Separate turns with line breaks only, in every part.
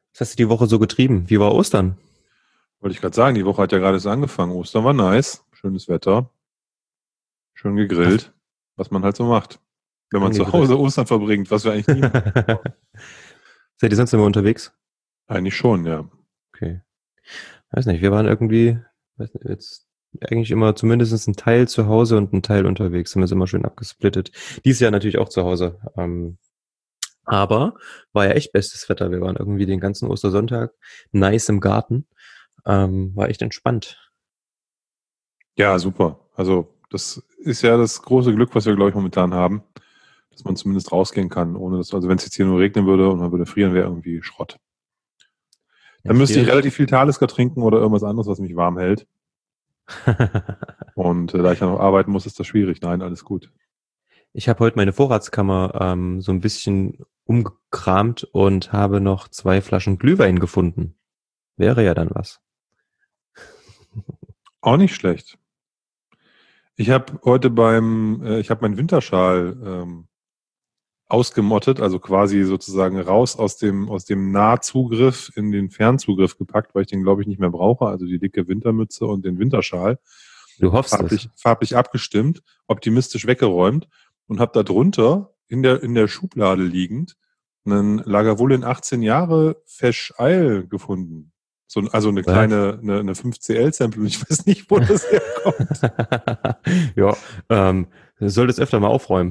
Was hast du die Woche so getrieben? Wie war Ostern?
Wollte ich gerade sagen, die Woche hat ja gerade erst angefangen. Ostern war nice, schönes Wetter, schön
Hast
gegrillt, was man halt so macht, wenn man zu
angegrillt.
Hause Ostern verbringt, was wir eigentlich nie machen.
Seid ihr sonst immer unterwegs?
Eigentlich schon, ja.
Okay. Weiß nicht, wir waren irgendwie, weiß nicht, jetzt eigentlich immer zumindest ein Teil zu Hause und ein Teil unterwegs. Haben wir es immer schön abgesplittet. Dieses Jahr natürlich auch zu Hause. Aber war ja echt bestes Wetter. Wir waren irgendwie den ganzen Ostersonntag nice im Garten. War echt entspannt.
Ja, super. Also das ist ja das große Glück, was wir, glaube ich, momentan haben, dass man zumindest rausgehen kann, ohne dass, also wenn es jetzt hier nur regnen würde und man würde frieren, wäre irgendwie Schrott.
Ja,
Dann müsste ich
frieren.
relativ viel Talisker trinken oder irgendwas anderes, was mich warm hält. Und da ich ja noch arbeiten muss, ist das schwierig. Nein, alles gut.
Ich habe heute meine Vorratskammer so ein bisschen umgekramt und habe noch 2 Flaschen Glühwein gefunden. Wäre ja dann was.
Auch nicht schlecht. Ich habe heute ich habe meinen Winterschal ausgemottet, also quasi sozusagen raus aus dem Nahzugriff in den Fernzugriff gepackt, weil ich den, glaube ich, nicht mehr brauche. Also die dicke Wintermütze und den Winterschal.
Du hoffst es.
Farblich abgestimmt, optimistisch weggeräumt und habe da drunter in der Schublade liegend einen Lagavulin 18 Jahre Fesch Eil gefunden. Also eine
Was?
kleine, eine 5CL-Sample und ich weiß nicht, wo das herkommt.
Ja, du solltest öfter mal aufräumen.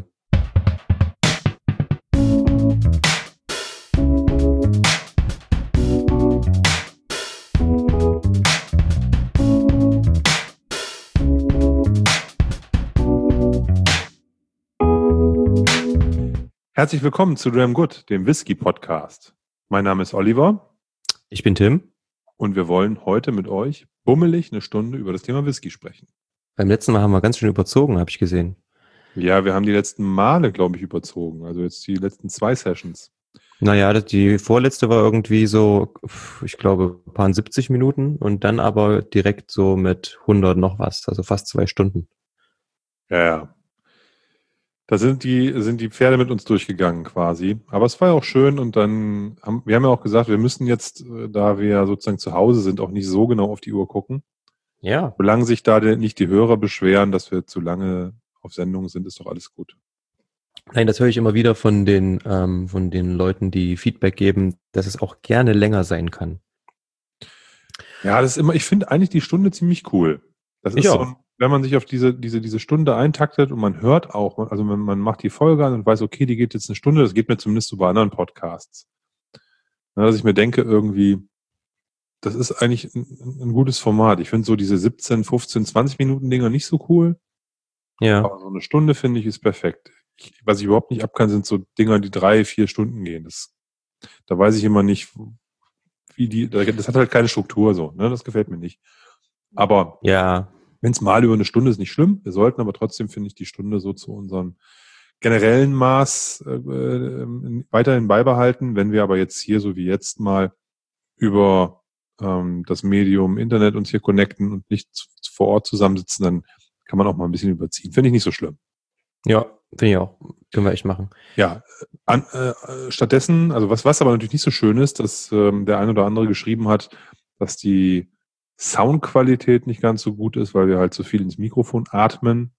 Herzlich willkommen zu Dram Good, dem Whisky-Podcast. Mein Name ist Oliver
Ich bin Tim.
und wir wollen heute mit euch bummelig eine Stunde über das Thema Whisky sprechen.
Beim letzten Mal haben wir ganz schön überzogen, habe ich gesehen.
Ja, wir haben die letzten Male, glaube ich, überzogen. Also jetzt die letzten 2 Sessions.
Naja, die vorletzte war irgendwie so, ich glaube, ein paar 70 Minuten und dann aber direkt so mit 100 noch was, also fast 2 Stunden.
Ja, ja. Da sind die Pferde mit uns durchgegangen quasi. Aber es war ja auch schön und wir haben ja auch gesagt, wir müssen jetzt, da wir sozusagen zu Hause sind, auch nicht so genau auf die Uhr gucken.
Ja.
Solange sich da nicht die Hörer beschweren, dass wir zu lange auf Sendung sind, ist doch alles gut.
Nein, das höre ich immer wieder von den Leuten, die Feedback geben, dass es auch gerne länger sein kann.
Ja, ich finde eigentlich die Stunde ziemlich cool. Das
Ich
ist so,
auch.
wenn man sich auf diese Stunde eintaktet und man hört auch, also wenn man macht die Folge an und weiß, okay, die geht jetzt eine Stunde, das geht mir zumindest so bei anderen Podcasts. Ja, dass ich mir denke, irgendwie, das ist eigentlich ein gutes Format. Ich finde so diese 17, 15, 20 Minuten Dinger nicht so cool,
Ja.
aber so eine Stunde finde ich ist perfekt. Was ich überhaupt nicht ab kann, sind so Dinger, die 3, 4 Stunden gehen. Da weiß ich immer nicht, das hat halt keine Struktur so, ne? Das gefällt mir nicht. Aber
Ja.
wenn es mal über eine Stunde ist, nicht schlimm. Wir sollten aber trotzdem, finde ich, die Stunde so zu unserem generellen Maß weiterhin beibehalten. Wenn wir aber jetzt hier, so wie jetzt, mal über das Medium Internet uns hier connecten und nicht vor Ort zusammensitzen, dann kann man auch mal ein bisschen überziehen. Finde ich nicht so schlimm.
Ja, finde ich auch. Können wir echt machen.
Ja, stattdessen, also was aber natürlich nicht so schön ist, dass der ein oder andere geschrieben hat, dass die Soundqualität nicht ganz so gut ist, weil wir halt so viel ins Mikrofon atmen.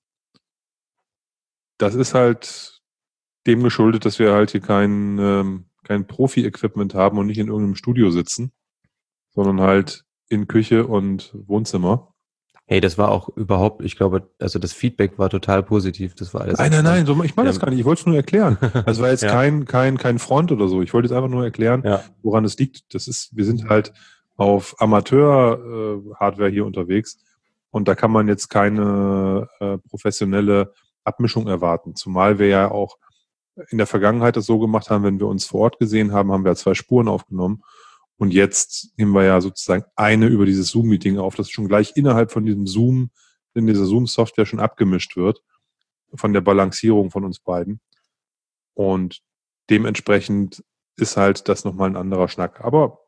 Das ist halt dem geschuldet, dass wir halt hier kein Profi-Equipment haben und nicht in irgendeinem Studio sitzen, sondern halt in Küche und Wohnzimmer.
Hey, das war auch überhaupt, ich glaube, also das Feedback war total positiv. Das war alles
Nein, nein,
entspannt.
nein, ich meine das gar nicht. Ich wollte es nur erklären. Das war jetzt
Ja,
kein Front oder so. Ich wollte jetzt einfach nur erklären,
ja,
woran es liegt. Wir sind halt auf Amateur-Hardware hier unterwegs und da kann man jetzt keine professionelle Abmischung erwarten. Zumal wir ja auch in der Vergangenheit das so gemacht haben, wenn wir uns vor Ort gesehen haben, haben wir 2 Spuren aufgenommen. Und jetzt nehmen wir ja sozusagen eine über dieses Zoom-Meeting auf, das schon gleich innerhalb von in dieser Zoom-Software schon abgemischt wird, von der Balancierung von uns beiden. Und dementsprechend ist halt das nochmal ein anderer Schnack. Aber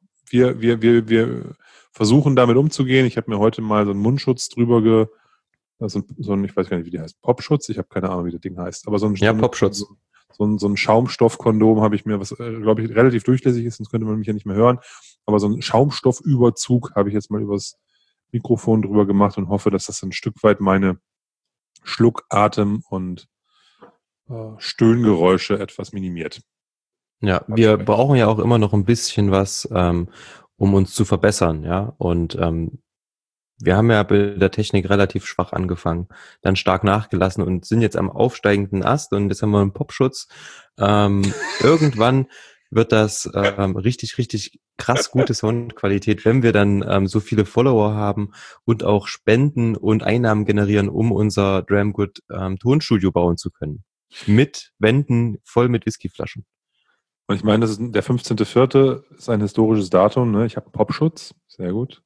wir versuchen damit umzugehen. Ich habe mir heute mal so einen Mundschutz ich weiß gar nicht, wie die heißt, Popschutz, ich habe keine Ahnung, wie das Ding heißt, aber
ja, Popschutz.
so ein Schaumstoffkondom habe ich mir, was, glaube ich, relativ durchlässig ist, sonst könnte man mich ja nicht mehr hören. Aber so ein Schaumstoffüberzug habe ich jetzt mal übers Mikrofon drüber gemacht und hoffe, dass das ein Stück weit meine Schluckatem- und Stöhngeräusche etwas minimiert.
Ja, wir brauchen ja auch immer noch ein bisschen was, um uns zu verbessern, ja. Und wir haben ja bei der Technik relativ schwach angefangen, dann stark nachgelassen und sind jetzt am aufsteigenden Ast und jetzt haben wir einen Popschutz. Irgendwann wird das richtig, richtig krass gute Soundqualität, wenn wir dann so viele Follower haben und auch Spenden und Einnahmen generieren, um unser Dramgood Tonstudio bauen zu können. Mit Wänden voll mit Whiskyflaschen.
Und ich meine, das ist der 15.04. ist ein historisches Datum. Ne? Ich habe einen Popschutz. Sehr gut.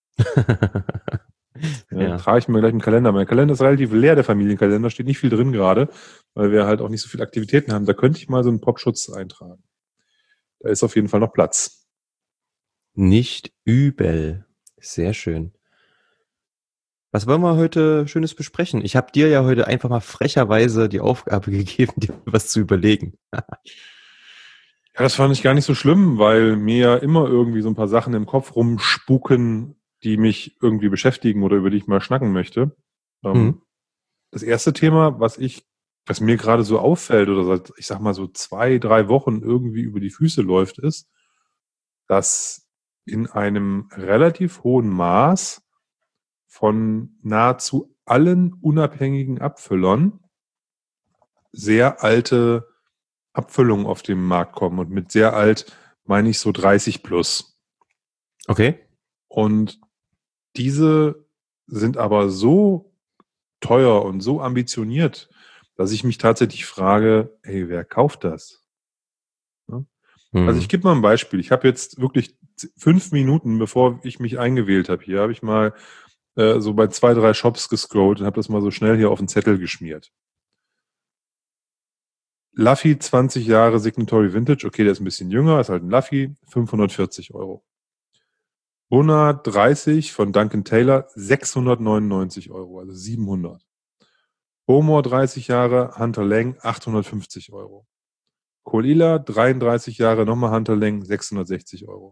Ja. Trage ich mir gleich im Kalender. Mein Kalender ist relativ leer, der Familienkalender. Steht nicht viel drin gerade, weil wir halt auch nicht so viele Aktivitäten haben. Da könnte ich mal so einen Popschutz eintragen. Da ist auf jeden Fall noch Platz.
Nicht übel. Sehr schön. Was wollen wir heute Schönes besprechen? Ich habe dir ja heute einfach mal frecherweise die Aufgabe gegeben, dir was zu überlegen.
Ja, das fand ich gar nicht so schlimm, weil mir ja immer irgendwie so ein paar Sachen im Kopf rumspuken, die mich irgendwie beschäftigen oder über die ich mal schnacken möchte. Das erste Thema, was mir gerade so auffällt oder seit, ich sag mal so 2-3 Wochen irgendwie über die Füße läuft, ist, dass in einem relativ hohen Maß von nahezu allen unabhängigen Abfüllern sehr alte Abfüllungen auf den Markt kommen. Und mit sehr alt meine ich so 30 plus.
Okay.
Und diese sind aber so teuer und so ambitioniert, dass ich mich tatsächlich frage, hey, wer kauft das? Ja? Also ich gebe mal ein Beispiel. Ich habe jetzt wirklich 5 Minuten, bevor ich mich eingewählt habe, hier habe ich mal so bei 2-3 Shops gescrollt und habe das mal so schnell hier auf den Zettel geschmiert. Luffy 20 Jahre Signatory Vintage, okay, der ist ein bisschen jünger, ist halt ein Luffy, 540 Euro. Buna 30 von Duncan Taylor, 699 Euro, also 700. Bowmore 30 Jahre, Hunter Lang, 850 Euro. Kolila 33 Jahre, nochmal Hunter Lang, 660 Euro.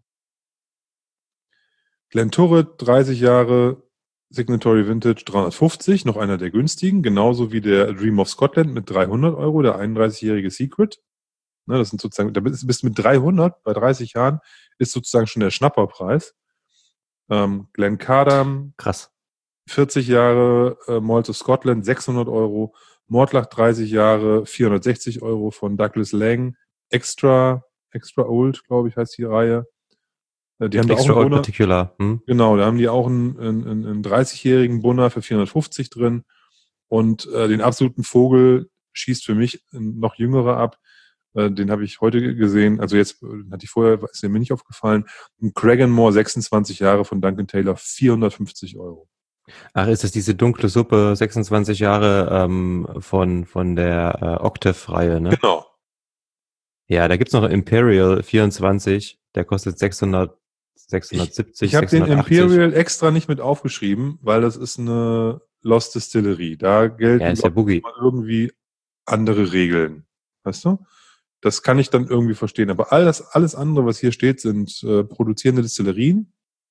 Glenturret 30 Jahre, Signatory Vintage 350, noch einer der günstigen, genauso wie der Dream of Scotland mit 300 Euro, der 31-jährige Secret. Ne, das sind sozusagen, da bist du mit 300 bei 30 Jahren, ist sozusagen schon der Schnapperpreis. Glen Cardam,
krass.
40 Jahre Malls of Scotland, 600 Euro. Mortlach 30 Jahre, 460 Euro von Douglas Lang. Extra Old, glaube ich, heißt die Reihe. Die haben
Extra
da auch
Old Particular.
Genau, da haben die auch einen 30-jährigen Bunner für 450 drin. Und den absoluten Vogel schießt für mich ein noch jüngerer ab. Den habe ich heute gesehen. Also jetzt hatte ich vorher, ist mir nicht aufgefallen. Ein Cragganmore 26 Jahre von Duncan Taylor, 450 Euro.
Ach, ist das diese dunkle Suppe, 26 Jahre von der Octave-Reihe, ne?
Genau.
Ja, da gibt's noch Imperial 24, der kostet 670,
ich habe den
680.
Imperial extra nicht mit aufgeschrieben, weil das ist eine Lost Distillery. Da gelten
Ja, ist ja Boogie.
irgendwie andere Regeln. Weißt du? Das kann ich dann irgendwie verstehen. Aber alles andere, was hier steht, sind produzierende Distillerien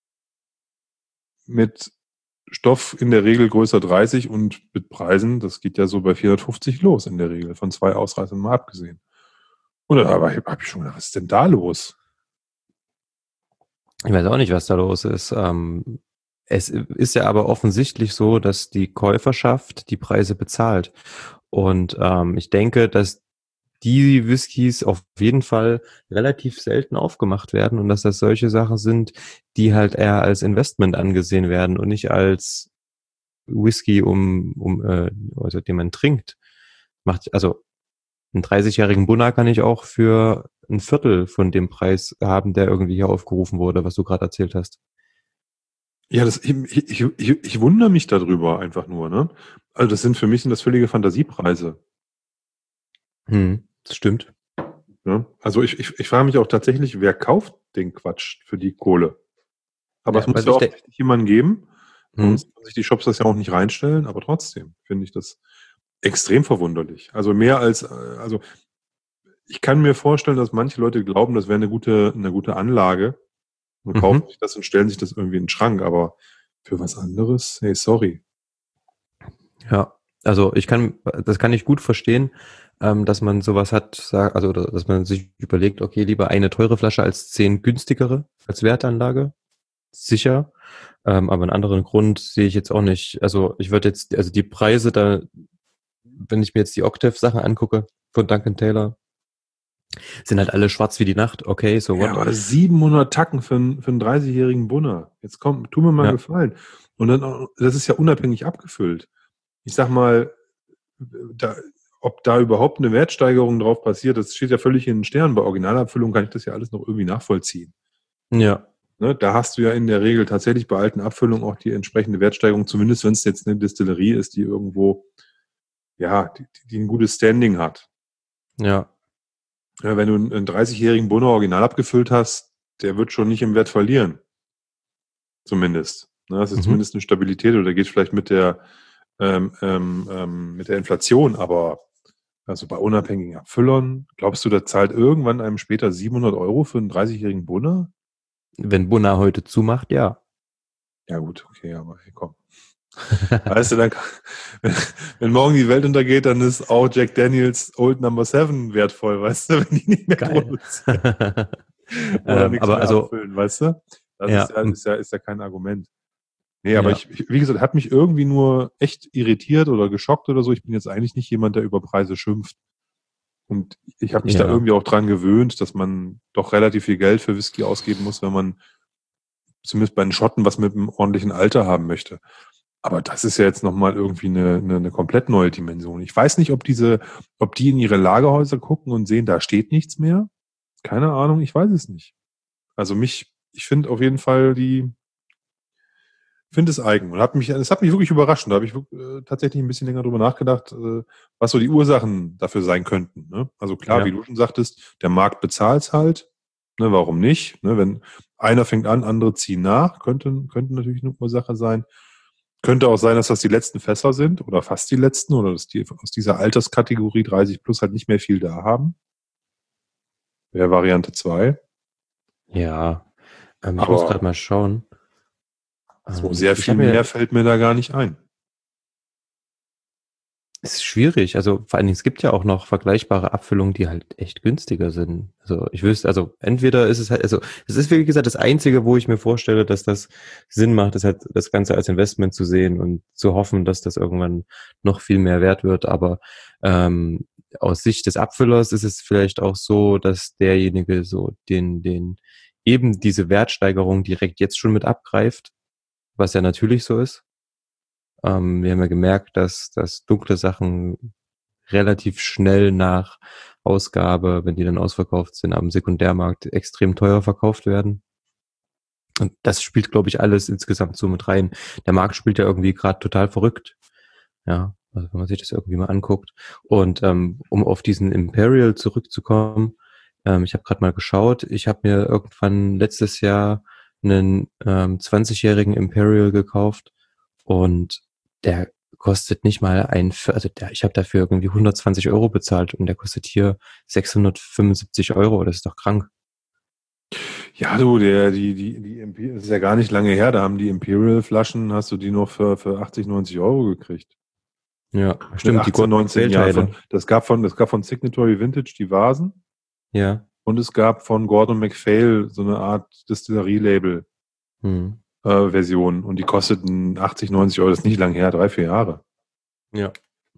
mit Stoff in der Regel größer 30 und mit Preisen, das geht ja so bei 450 los in der Regel, von 2 Ausreißern mal abgesehen. Und dann habe ich schon gedacht, was ist denn da los?
Ich weiß auch nicht, was da los ist. Es ist ja aber offensichtlich so, dass die Käuferschaft die Preise bezahlt. Und ich denke, dass die Whiskys auf jeden Fall relativ selten aufgemacht werden und dass das solche Sachen sind, die halt eher als Investment angesehen werden und nicht als Whisky, also den man trinkt. Also einen 30-jährigen Bunner kann ich auch für ein Viertel von dem Preis haben, der irgendwie hier aufgerufen wurde, was du gerade erzählt hast.
Ja, ich wundere mich darüber einfach nur, ne? Also sind das völlige Fantasiepreise.
Das stimmt.
Ja? Also ich frage mich auch tatsächlich, wer kauft den Quatsch für die Kohle? Aber es muss ja offensichtlich jemanden geben. Sonst können sich die Shops das ja auch nicht reinstellen, aber trotzdem finde ich das extrem verwunderlich. Also mehr als, also Ich kann mir vorstellen, dass manche Leute glauben, das wäre eine gute Anlage und kaufen sich das und stellen sich das irgendwie in den Schrank, aber für was anderes, hey, sorry.
Ja, also das kann ich gut verstehen, dass man sowas hat, also dass man sich überlegt, okay, lieber eine teure Flasche als 10 günstigere als Wertanlage. Sicher. Aber einen anderen Grund sehe ich jetzt auch nicht. Also ich würde jetzt, also die Preise da, wenn ich mir jetzt die Octave-Sachen angucke von Duncan Taylor, sind halt alle schwarz wie die Nacht. Okay, so
Ja,
what?
aber 700 Tacken für einen 30-jährigen Bunner. Jetzt komm, tu mir mal einen
Ja,
Gefallen. Und dann, das ist ja unabhängig abgefüllt. Ich sag mal, da, ob da überhaupt eine Wertsteigerung drauf passiert, das steht ja völlig in den Sternen. Bei Originalabfüllung kann ich das ja alles noch irgendwie nachvollziehen.
ja,
Ne, da hast du ja in der Regel tatsächlich bei alten Abfüllungen auch die entsprechende Wertsteigerung, zumindest wenn es jetzt eine Distillerie ist, die irgendwo, ja, die ein gutes Standing hat.
ja.
Ja, wenn du einen 30-jährigen Bunner original abgefüllt hast, der wird schon nicht im Wert verlieren. Zumindest. Ne, das ist
Mhm.
zumindest eine Stabilität oder geht vielleicht mit der Inflation, aber also bei unabhängigen Abfüllern, glaubst du, da zahlt irgendwann einem später 700 Euro für einen 30-jährigen Bunner?
Wenn Buna heute zumacht, ja.
Ja gut, okay, aber hey, komm. Weißt du, dann, wenn morgen die Welt untergeht, dann ist auch Jack Daniels Old Number 7 wertvoll, weißt du, wenn die nicht mehr
Geil.
produzieren oder nichts
Aber
mehr
also,
abfüllen, weißt du? Das
ja,
ist ja kein Argument. Nee, aber
ja,
wie gesagt, hat mich irgendwie nur echt irritiert oder geschockt oder so. Ich bin jetzt eigentlich nicht jemand, der über Preise schimpft. Und ich habe mich da
ja,
irgendwie auch dran gewöhnt, dass man doch relativ viel Geld für Whisky ausgeben muss, wenn man zumindest bei den Schotten was mit einem ordentlichen Alter haben möchte. Aber das ist ja jetzt nochmal irgendwie eine komplett neue Dimension. Ich weiß nicht, ob die in ihre Lagerhäuser gucken und sehen, da steht nichts mehr. Keine Ahnung, ich weiß es nicht. Also ich finde auf jeden Fall finde es eigen und es hat mich wirklich überrascht. Da habe ich tatsächlich ein bisschen länger drüber nachgedacht, was so die Ursachen dafür sein könnten. Ne? Also klar, wie
ja.
du schon sagtest, der Markt bezahlt es halt. Ne, warum nicht? Ne, wenn einer fängt an, andere ziehen nach, könnte natürlich eine Ursache sein. Könnte auch sein, dass das die letzten Fässer sind oder fast die letzten oder dass die aus dieser Alterskategorie 30 plus halt nicht mehr viel da haben. Wäre Variante 2.
Ja. Ich muss gerade
Aber
mal schauen.
so sehr
Ich
viel
habe
mehr
mir,
fällt mir da gar nicht ein.
es ist schwierig, also vor allen Dingen, es gibt ja auch noch vergleichbare Abfüllungen, die halt echt günstiger sind. Also ich wüsste, also entweder ist es halt, also es ist wie gesagt das Einzige, wo ich mir vorstelle, dass das Sinn macht, ist halt das Ganze als Investment zu sehen und zu hoffen, dass das irgendwann noch viel mehr wert wird. Aber aus Sicht des Abfüllers ist es vielleicht auch so, dass derjenige so den eben diese Wertsteigerung direkt jetzt schon mit abgreift, was ja natürlich so ist. Wir haben ja gemerkt, dass dunkle Sachen relativ schnell nach Ausgabe, wenn die dann ausverkauft sind, am Sekundärmarkt extrem teuer verkauft werden. Und das spielt, glaube ich, alles insgesamt so mit rein. Der Markt spielt ja irgendwie gerade total verrückt. Ja, also wenn man sich das irgendwie mal anguckt. Und um auf diesen Imperial zurückzukommen, ich habe gerade mal geschaut, ich habe mir irgendwann letztes Jahr einen 20-jährigen Imperial gekauft und der kostet nicht mal ich habe dafür irgendwie 120 Euro bezahlt und der kostet hier 675 Euro. Das ist doch krank.
Ja, du, das ist ja gar nicht lange her, da haben die Imperial-Flaschen, hast du die noch für 80, 90 Euro gekriegt.
Ja,
Mit
stimmt, die
18,
Gordon
19 Jahren.
MacPhail-Teile.
Das gab von Signatory Vintage die Vasen
Ja.
und es gab von Gordon MacPhail so eine Art Distillerie-Label
Hm.
Version und die kosteten 80, 90 Euro. Das ist nicht lang her, 3, 4 Jahre.
Ja.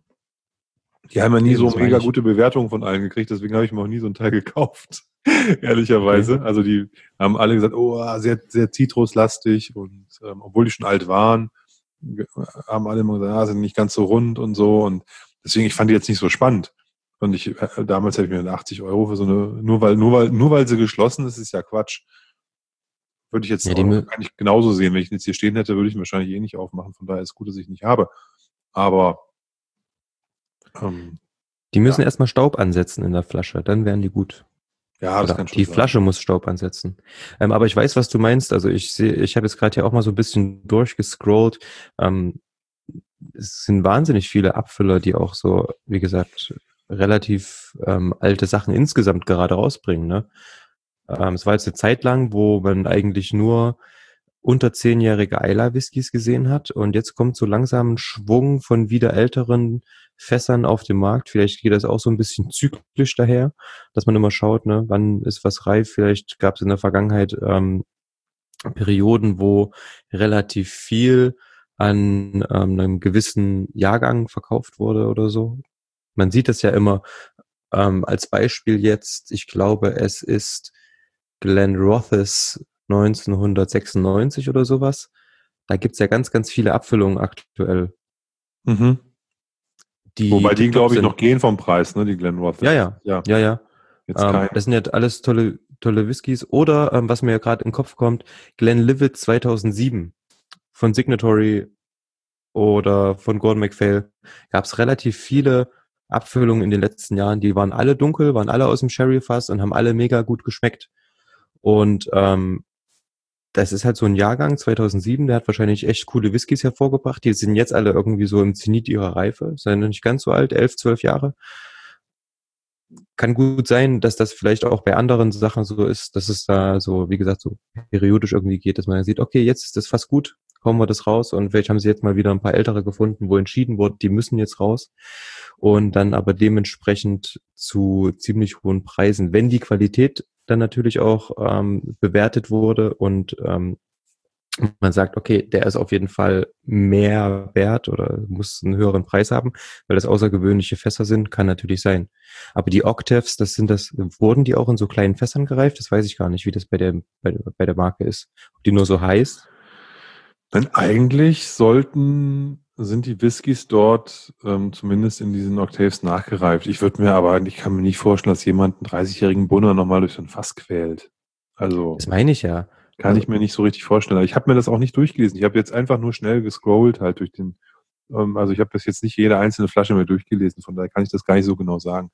Die haben ja nie
Eben,
so
das meine
mega
ich.
gute Bewertungen von allen gekriegt, deswegen habe ich mir auch nie so ein Teil gekauft.
Okay.
Ehrlicherweise. Also die haben alle gesagt, oh, sehr, sehr zitruslastig und obwohl die schon alt waren, haben alle immer gesagt, sind nicht ganz so rund und so und deswegen, ich fand die jetzt nicht so spannend. Und damals habe ich mir 80 Euro für so eine, nur weil sie geschlossen ist, ist ja Quatsch. Würde ich jetzt
Ja,
auch eigentlich genauso sehen. Wenn ich ihn jetzt hier stehen hätte, würde ich ihn wahrscheinlich eh nicht aufmachen. Von daher ist es gut, dass ich ihn nicht habe. Aber ähm,
die müssen
ja,
erstmal Staub ansetzen in der Flasche, dann wären die gut.
ja, das
Oder
kann schon
die
sein.
Flasche muss Staub ansetzen. Aber ich weiß, was du meinst. Also ich habe jetzt gerade hier auch mal so ein bisschen durchgescrollt. Es sind wahnsinnig viele Abfüller, die auch so, wie gesagt, relativ alte Sachen insgesamt gerade rausbringen, ne? Es war jetzt eine Zeit lang, wo man eigentlich nur unter 10-jährige Islay-Whiskys gesehen hat und jetzt kommt so langsam ein Schwung von wieder älteren Fässern auf den Markt. Vielleicht geht das auch so ein bisschen zyklisch daher, dass man immer schaut, ne, wann ist was reif. Vielleicht gab es in der Vergangenheit Perioden, wo relativ viel an einem gewissen Jahrgang verkauft wurde oder so. Man sieht das ja immer als Beispiel jetzt, ich glaube, es ist Glenrothes 1996 oder sowas. Da gibt's ja ganz, ganz viele Abfüllungen aktuell,
Mhm.
die
Wobei die,
tipptopp
glaube ich, noch
sind.
gehen vom Preis, ne, die Glenrothes.
Ja,
Das
ja,
ist ja
ja, ja.
jetzt kein.
Das sind ja alles tolle, tolle Whiskys. Oder, was mir ja gerade in den Kopf kommt, Glenlivet 2007 von Signatory oder von Gordon MacPhail. Gab's relativ viele Abfüllungen in den letzten Jahren. Die waren alle dunkel, waren alle aus dem Sherry-Fass und haben alle mega gut geschmeckt. Und das ist halt so ein Jahrgang 2007, der hat wahrscheinlich echt coole Whiskys hervorgebracht. Die sind jetzt alle irgendwie so im Zenit ihrer Reife, sind noch nicht ganz so alt, 11, 12 Jahre. Kann gut sein, dass das vielleicht auch bei anderen Sachen so ist, dass es da so, wie gesagt, so periodisch irgendwie geht, dass man sieht, okay, jetzt ist das fast gut, hauen wir das raus und vielleicht haben sie jetzt mal wieder ein paar ältere gefunden, wo entschieden wurde, die müssen jetzt raus und dann aber dementsprechend zu ziemlich hohen Preisen, wenn die Qualität dann natürlich auch bewertet wurde und man sagt, okay, der ist auf jeden Fall mehr wert oder muss einen höheren Preis haben, weil das außergewöhnliche Fässer sind, kann natürlich sein. Aber die Octaves, wurden die auch in so kleinen Fässern gereift? Das weiß ich gar nicht, wie das bei der Marke ist. Ob die nur so heißt?
Denn eigentlich sind die Whiskys dort zumindest in diesen Octaves nachgereift. Ich kann mir nicht vorstellen, dass jemand einen 30-jährigen Bunner nochmal durch so ein Fass quält. Also
Das meine ich ja.
kann
Also,
ich mir nicht so richtig vorstellen. Ich habe mir das auch nicht durchgelesen. Ich habe jetzt einfach nur schnell gescrollt halt also ich habe das jetzt nicht jede einzelne Flasche mehr durchgelesen, von daher kann ich das gar nicht so genau sagen.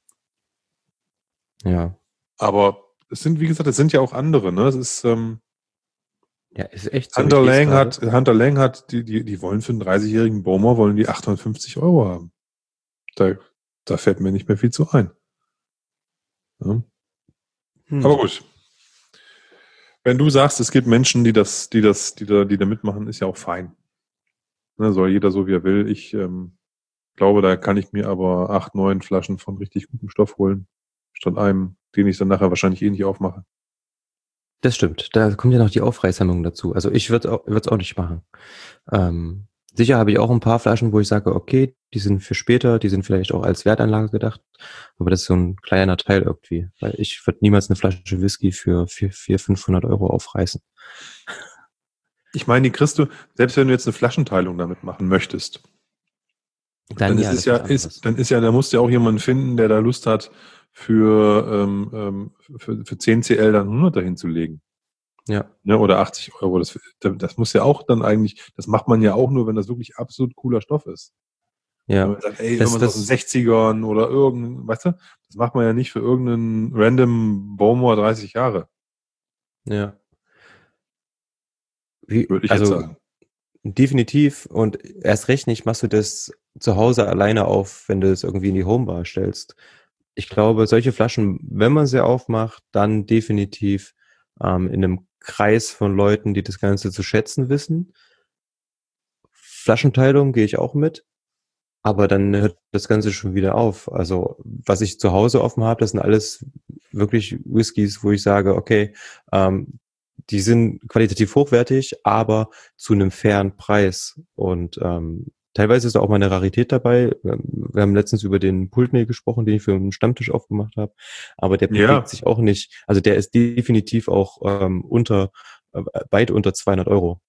ja.
Aber wie gesagt, es sind ja auch andere, ne? Es ist,
Ja, ist echt so. Ich lese gerade.
Hunter Lang hat, die wollen für einen 30-jährigen Bowmer, wollen die 850 Euro haben. Da, da fällt mir nicht mehr viel zu ein. Ja. Aber
Hm.
gut. Wenn du sagst, es gibt Menschen, die da mitmachen, ist ja auch fein. Ne, soll jeder so, wie er will. Ich glaube, da kann ich mir aber 8, 9 Flaschen von richtig gutem Stoff holen, statt einem, den ich dann nachher wahrscheinlich eh nicht aufmache.
Das stimmt. Da kommt ja noch die Aufreißhemmung dazu. Also ich würd's auch nicht machen. Sicher habe ich auch ein paar Flaschen, wo ich sage, okay, die sind für später, die sind vielleicht auch als Wertanlage gedacht, aber das ist so ein kleiner Teil irgendwie, weil ich würde niemals eine Flasche Whisky für 400, 500 Euro aufreißen.
Ich meine, die kriegst du, selbst wenn du jetzt eine Flaschenteilung damit machen möchtest,
Dann ja, das ist was anderes.
da musst du ja auch jemanden finden, der da Lust hat, für 10 CL dann 100 dahin zu legen.
Ja,
Ne, oder 80 Euro. Das muss ja auch dann eigentlich, das macht man ja auch nur, wenn das wirklich absolut cooler Stoff ist. Wenn
ja.
man sagt, ey,
Das,
irgendwas aus den
das,
60ern oder weißt du, das macht man ja nicht für irgendeinen random Bowmore 30 Jahre,
ja.
würde ich jetzt
Also
sagen.
definitiv und erst recht nicht machst du das zu Hause alleine auf, wenn du es irgendwie in die Homebar stellst. Ich glaube, solche Flaschen, wenn man sie aufmacht, dann definitiv in einem Kreis von Leuten, die das Ganze zu schätzen wissen. Flaschenteilung gehe ich auch mit, aber dann hört das Ganze schon wieder auf. Also was ich zu Hause offen habe, das sind alles wirklich Whiskys, wo ich sage, okay, die sind qualitativ hochwertig, aber zu einem fairen Preis. Und teilweise ist da auch mal eine Rarität dabei. Wir haben letztens über den Pultney gesprochen, den ich für einen Stammtisch aufgemacht habe. Aber der bewegt
Ja,
sich auch nicht. Also der ist definitiv auch weit unter 200 Euro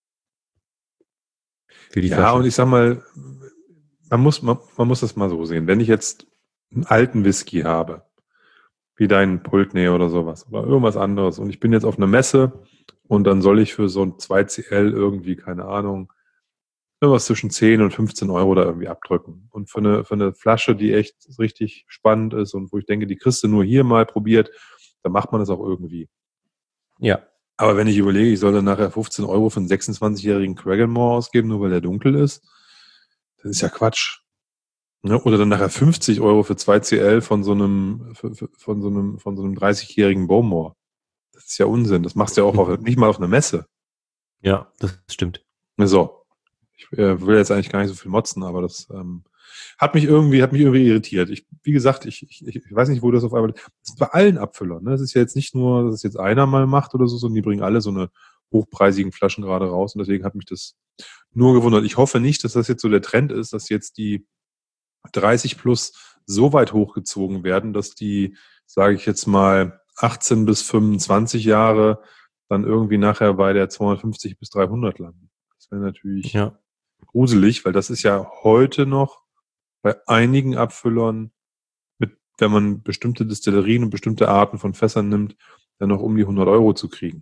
für die
ja, und
Flasche.
ich sag mal, man muss das mal so sehen. Wenn ich jetzt einen alten Whisky habe, wie deinen Pultney oder sowas oder irgendwas anderes und ich bin jetzt auf einer Messe und dann soll ich für so ein 2CL irgendwie, keine Ahnung, irgendwas zwischen 10 und 15 Euro da irgendwie abdrücken. Und für eine Flasche, die echt richtig spannend ist und wo ich denke, die kriegst du nur hier mal probiert, dann macht man das auch irgendwie.
Ja,
Aber wenn ich überlege, ich soll dann nachher 15 Euro für einen 26-jährigen Cragganmore ausgeben, nur weil der dunkel ist, das ist ja Quatsch. Ne? Oder dann nachher 50 Euro für 2 CL von so einem, von so einem 30-jährigen Bowmore. Das ist ja Unsinn. Das machst du ja auch nicht mal auf einer Messe.
Ja, das stimmt.
So. Ich will jetzt eigentlich gar nicht so viel motzen, aber das hat mich irgendwie irritiert. Wie gesagt, ich weiß nicht, wo das auf einmal. Das ist bei allen Abfüllern. Ne? Das ist ja jetzt nicht nur, dass es jetzt einer mal macht oder so, sondern die bringen alle so eine hochpreisigen Flaschen gerade raus. Und deswegen hat mich das nur gewundert. Ich hoffe nicht, dass das jetzt so der Trend ist, dass jetzt die 30 plus so weit hochgezogen werden, dass die, sage ich jetzt mal, 18 bis 25 Jahre dann irgendwie nachher bei der 250 bis 300 landen. Das wäre natürlich
Ja.
gruselig, weil das ist ja heute noch bei einigen Abfüllern, wenn man bestimmte Destillerien und bestimmte Arten von Fässern nimmt, dann noch um die 100 Euro zu kriegen.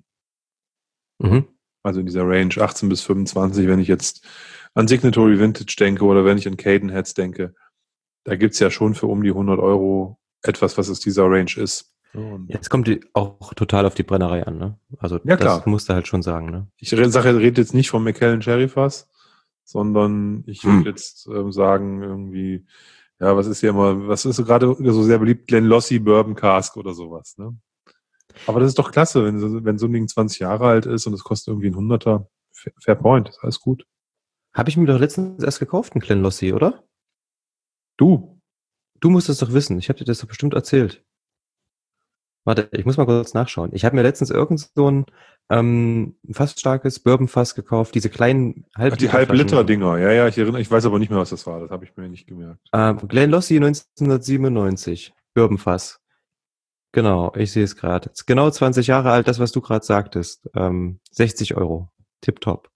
Mhm.
Also in dieser Range 18 bis 25, wenn ich jetzt an Signatory Vintage denke oder wenn ich an Cadenheads denke, da gibt's ja schon für um die 100 Euro etwas, was es dieser Range ist. Und
Jetzt kommt die auch total auf die Brennerei an, ne? Also
ja,
das
klar.
musst du halt schon sagen, ne?
Ich rede jetzt nicht vom Macallan Cherry Fass, sondern ich würde jetzt sagen, irgendwie, ja, was ist so gerade so sehr beliebt? Glenlossie Bourbon Cask oder sowas, ne? Aber das ist doch klasse, wenn so ein Ding 20 Jahre alt ist und es kostet irgendwie ein Hunderter. Fair point, ist alles gut.
Habe ich mir doch letztens erst gekauft, einen Glenlossie, oder?
Du,
Du musst es doch wissen. Ich habe dir das doch bestimmt erzählt. Warte, ich muss mal kurz nachschauen. Ich habe mir letztens irgend so ein fast starkes Bourbonfass gekauft, diese kleinen
ach, die
Halbliterflaschen.
Halb-Liter-Dinger, ja, ich erinnere, ich weiß aber nicht mehr, was das war, das habe ich mir nicht gemerkt.
Glenlossie 1997, Bourbonfass. Genau, ich sehe es gerade. Genau 20 Jahre alt, das, was du gerade sagtest. 60 Euro. Tipptopp.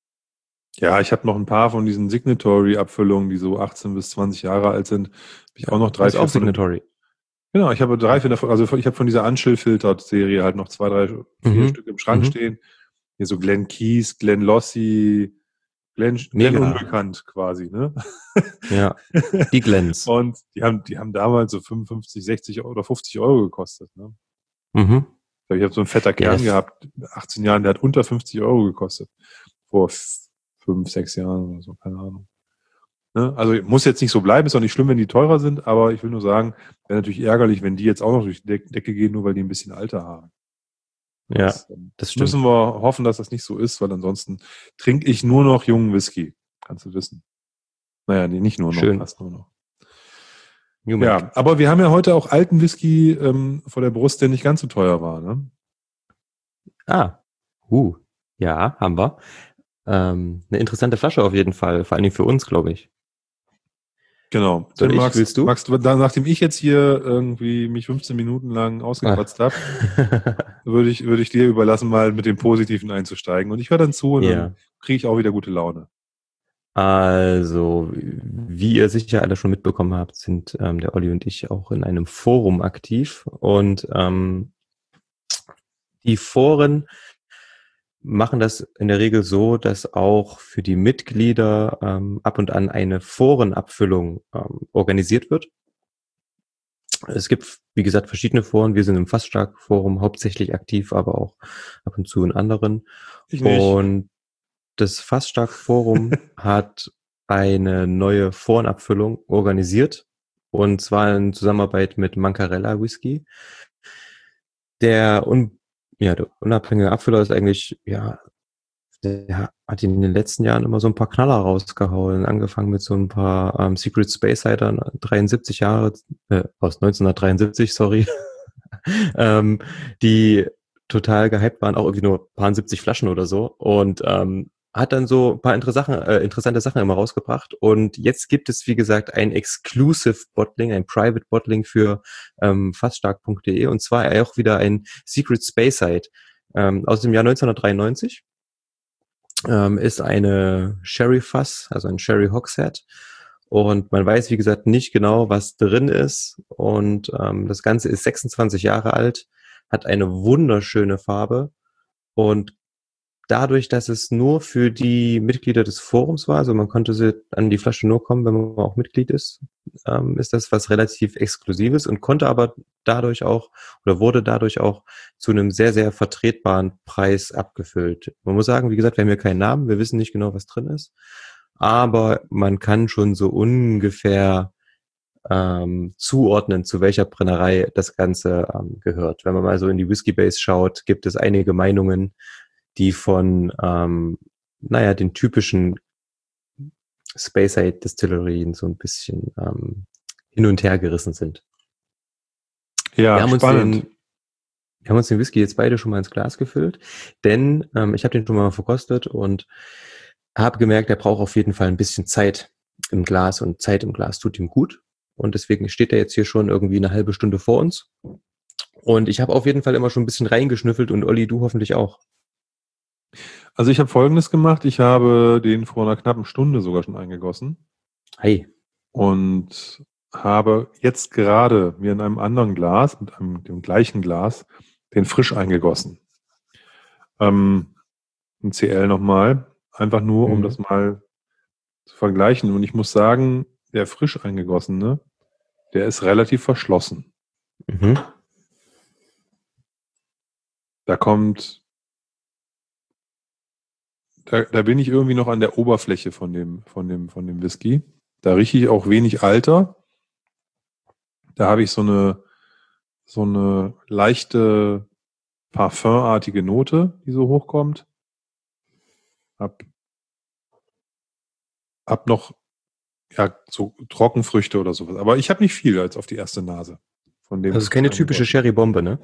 Ja, ich habe noch ein paar von diesen Signatory-Abfüllungen, die so 18 bis 20 Jahre alt sind. Hab ich auch noch 3,
Das ist
4
auch
von.
Signatory.
Genau, ich habe 3, 4 davon, also ich habe von dieser Unchill-Filtered-Serie halt noch 2, 3, 4
Mhm.
Stück im Schrank
Mhm.
stehen. Hier so Glen Keys, Glen Lossie, Glen
Mega.
Unbekannt quasi, ne?
Ja. Die Glens.
Und die haben damals so 55, 60 oder 50 Euro gekostet, ne?
Mhm.
Ich habe so einen fetter
Ja,
Kern gehabt, 18 Jahren, der hat unter 50 Euro gekostet. Vor 5, 6 Jahren oder so, keine Ahnung. Ne? Also muss jetzt nicht so bleiben, ist auch nicht schlimm, wenn die teurer sind, aber ich will nur sagen, wäre natürlich ärgerlich, wenn die jetzt auch noch durch die Decke gehen, nur weil die ein bisschen Alter haben.
ja, das stimmt.
Müssen wir hoffen, dass das nicht so ist, weil ansonsten trinke ich nur noch jungen Whisky. Kannst du wissen. Naja, nee, nicht nur noch,
Schön.
fast nur noch.
New Make.
Ja, aber wir haben ja heute auch alten Whisky vor der Brust, der nicht ganz so teuer war. Ne?
Ah. Ja, haben wir. Eine interessante Flasche auf jeden Fall. Vor allen Dingen für uns, glaube ich.
Genau.
Soll
Tim,
ich? Willst du?
nachdem ich jetzt hier irgendwie mich 15 Minuten lang ausgekotzt habe, würde ich dir überlassen, mal mit dem Positiven einzusteigen. Und ich höre dann zu und dann
Ja.
kriege ich auch wieder gute Laune.
Also, wie ihr sicher alle schon mitbekommen habt, sind der Olli und ich auch in einem Forum aktiv. Und die Foren machen das in der Regel so, dass auch für die Mitglieder ab und an eine Forenabfüllung organisiert wird. Es gibt, wie gesagt, verschiedene Foren. Wir sind im Fassstark-Forum hauptsächlich aktiv, aber auch ab und zu in anderen.
Ich nicht.
Und das Fassstark-Forum hat eine neue Forenabfüllung organisiert. Und zwar in Zusammenarbeit mit Mancarella Whisky. Der unabhängige Abfüller ist eigentlich, der hat in den letzten Jahren immer so ein paar Knaller rausgehauen. Angefangen mit so ein paar Secret Space Cider, 73 Jahre, aus 1973, sorry, die total gehypt waren, auch irgendwie nur ein paar 70 Flaschen oder so. Und hat dann so ein paar interessante Sachen immer rausgebracht. Und jetzt gibt es, wie gesagt, ein Exclusive Bottling, ein Private Bottling für fassstark.de, und zwar auch wieder ein Secret Speyside aus dem Jahr 1993. Ist eine Sherry Fass, also ein Sherry Hogshead. Und man weiß, wie gesagt, nicht genau, was drin ist. Und das Ganze ist 26 Jahre alt, hat eine wunderschöne Farbe. Und dadurch, dass es nur für die Mitglieder des Forums war, also man konnte an die Flasche nur kommen, wenn man auch Mitglied ist das was relativ Exklusives und konnte aber dadurch auch oder wurde dadurch auch zu einem sehr, sehr vertretbaren Preis abgefüllt. Man muss sagen, wie gesagt, wir haben hier keinen Namen, wir wissen nicht genau, was drin ist, aber man kann schon so ungefähr zuordnen, zu welcher Brennerei das Ganze gehört. Wenn man mal so in die Whiskey Base schaut, gibt es einige Meinungen, die von den typischen Speyside Distillerien so ein bisschen hin und her gerissen sind.
Ja, spannend.
Wir haben uns den Whisky jetzt beide schon mal ins Glas gefüllt, denn ich habe den schon mal verkostet und habe gemerkt, er braucht auf jeden Fall ein bisschen Zeit im Glas und Zeit im Glas tut ihm gut. Und deswegen steht er jetzt hier schon irgendwie eine halbe Stunde vor uns. Und ich habe auf jeden Fall immer schon ein bisschen reingeschnüffelt und Olli, du hoffentlich auch.
Also ich habe Folgendes gemacht. Ich habe den vor einer knappen Stunde sogar schon eingegossen
Hi.
und habe jetzt gerade mir in einem anderen Glas, dem gleichen Glas, den frisch eingegossen. Ein CL nochmal, einfach nur, um das mal zu vergleichen. Und ich muss sagen, der frisch eingegossene, der ist relativ verschlossen.
Mhm.
Da bin ich irgendwie noch an der Oberfläche von dem Whisky. Da rieche ich auch wenig Alter. Da habe ich so eine leichte parfümartige Note, die so hochkommt. Hab noch so Trockenfrüchte oder sowas. Aber ich habe nicht viel als auf die erste Nase von dem.
Das ist keine typische Sherry-Bombe, ne?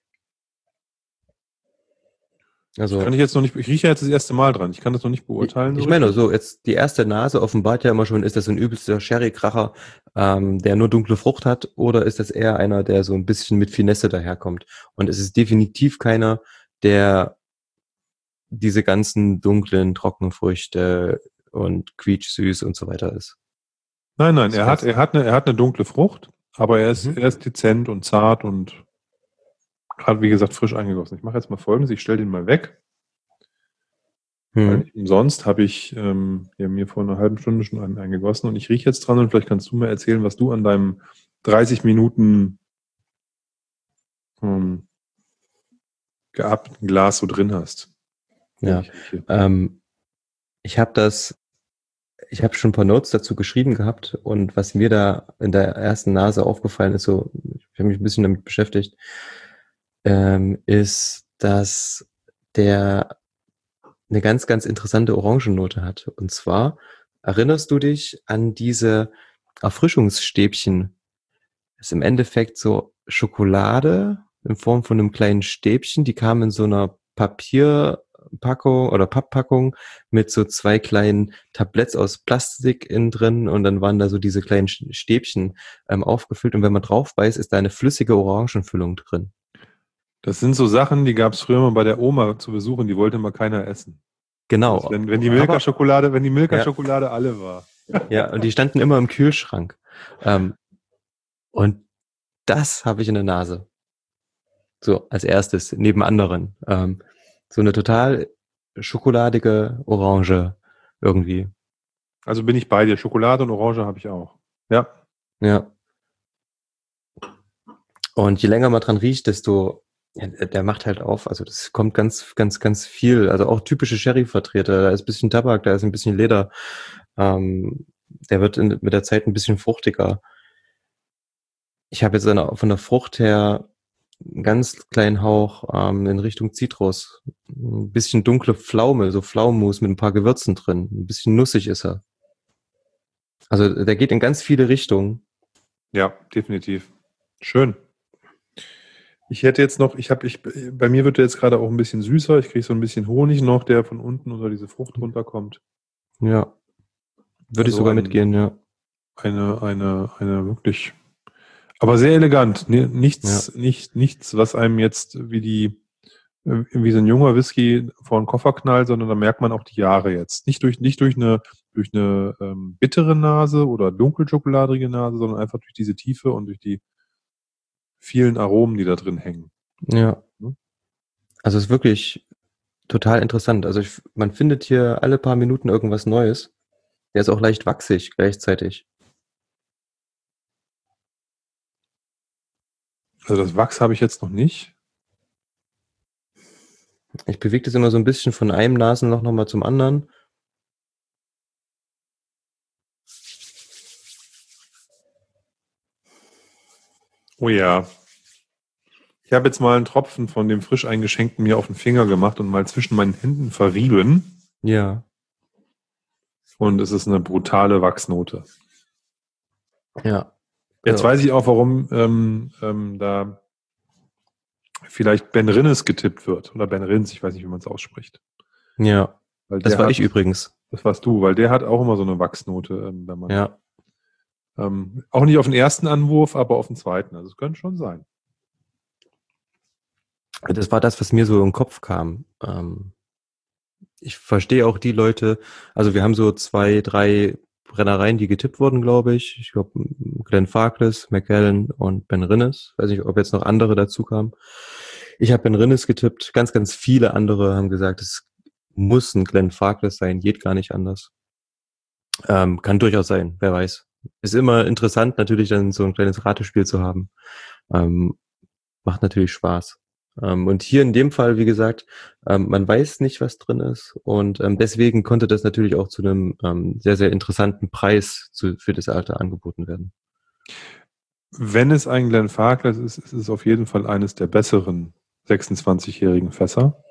Das
Also
kann ich jetzt noch nicht, ich rieche jetzt das erste Mal dran. Ich kann das noch nicht beurteilen.
ich
So
meine,
richtig.
so jetzt die erste Nase offenbart ja immer schon, ist das so ein übelster Sherry-Kracher, der nur dunkle Frucht hat, oder ist das eher einer, der so ein bisschen mit Finesse daherkommt? Und es ist definitiv keiner, der diese ganzen dunklen Trockenfrüchte und quietschsüß und so weiter ist.
Nein,
Das
er
heißt,
hat eine dunkle Frucht, aber er
mhm.
ist dezent und zart und gerade, wie gesagt, frisch eingegossen. Ich mache jetzt mal Folgendes. Ich stelle den mal weg. Weil
Mhm.
nicht umsonst habe ich mir vor einer halben Stunde schon einen eingegossen und ich rieche jetzt dran und vielleicht kannst du mir erzählen, was du an deinem 30 Minuten geabten Glas so drin hast. Wenn
Ja,
ich rieche.
ähm, ich habe ich habe schon ein paar Notes dazu geschrieben gehabt und was mir da in der ersten Nase aufgefallen ist, so, ich habe mich ein bisschen damit beschäftigt, ist, dass der eine ganz, ganz interessante Orangennote hat. Und zwar erinnerst du dich an diese Erfrischungsstäbchen? Das ist im Endeffekt so Schokolade in Form von einem kleinen Stäbchen, die kam in so einer Papierpackung oder Papppackung mit so zwei kleinen Tabletts aus Plastik innen drin und dann waren da so diese kleinen Stäbchen aufgefüllt und wenn man drauf beißt, ist da eine flüssige Orangenfüllung drin.
Das sind so Sachen, die gab es früher mal bei der Oma zu besuchen, die wollte mal keiner essen. Das,
Genau.
wenn die
Aber ja,
Milka-Schokolade alle war.
ja, und die standen immer im Kühlschrank. Ähm, und das habe ich in der Nase. So, als erstes, neben anderen. So eine total schokoladige Orange irgendwie.
Also bin ich bei dir. Schokolade und Orange habe ich auch. Ja.
Ja. Und je länger man dran riecht, desto, ja, der macht halt auf. Also das kommt ganz, ganz, ganz viel. Also auch typische Sherry-Vertreter. Da ist ein bisschen Tabak, da ist ein bisschen Leder. Der wird mit der Zeit ein bisschen fruchtiger. Ich habe jetzt von der Frucht her einen ganz kleinen Hauch in Richtung Zitrus. Ein bisschen dunkle Pflaume, so Pflaumenmus mit ein paar Gewürzen drin. Ein bisschen nussig ist er. Also der geht in ganz viele Richtungen.
Ja, definitiv. Schön. Ich hätte jetzt noch, bei mir wird der jetzt gerade auch ein bisschen süßer. Ich kriege so ein bisschen Honig noch, der von unten unter diese Frucht runterkommt.
Ja, würde ich
Also
sogar mitgehen, ja.
eine wirklich, aber sehr elegant.
Ja,
Nichts, was einem jetzt wie so ein junger Whisky vor den Koffer knallt, sondern da merkt man auch die Jahre jetzt. Nicht durch eine bittere Nase oder dunkelschokoladige Nase, sondern einfach durch diese Tiefe und durch die vielen Aromen, die da drin hängen.
ja.
Ne?
Also es ist wirklich total interessant. Also man findet hier alle paar Minuten irgendwas Neues. Der ist auch leicht wachsig gleichzeitig.
Also das Wachs habe ich jetzt noch nicht.
Ich bewege das immer so ein bisschen von einem Nasenloch nochmal zum anderen.
Oh ja. Ich habe jetzt mal einen Tropfen von dem frisch eingeschenkten mir auf den Finger gemacht und mal zwischen meinen Händen verrieben.
Ja,
Und es ist eine brutale Wachsnote.
ja.
Jetzt
Ja,
weiß ich auch, warum da vielleicht Ben Rinnes getippt wird. Oder Ben Rins, ich weiß nicht, wie man es ausspricht.
ja.
Weil
Das
der
war ich
hat,
übrigens.
das warst du, weil der hat auch immer so eine Wachsnote, wenn man,
Ja.
auch nicht auf den ersten Anwurf, aber auf den zweiten. Also es könnte schon sein.
Das war das, was mir so im Kopf kam. Ich verstehe auch die Leute, also wir haben so 2, 3 Brennereien, die getippt wurden, glaube ich. Ich glaube, Glenn Farkless, McAllen und Ben Rinnes. Weiß nicht, ob jetzt noch andere dazu kamen. Ich habe Ben Rinnes getippt. Ganz, ganz viele andere haben gesagt, es muss ein Glenn Farkless sein, geht gar nicht anders. Kann durchaus sein, wer weiß. Ist immer interessant, natürlich dann so ein kleines Ratespiel zu haben. Ähm, Macht natürlich Spaß. Und hier in dem Fall, wie gesagt, man weiß nicht, was drin ist. Und deswegen konnte das natürlich auch zu einem sehr, sehr interessanten Preis für das Alter angeboten werden.
Wenn es ein Glenn Farkless ist, ist es auf jeden Fall eines der besseren 26-jährigen Fässer.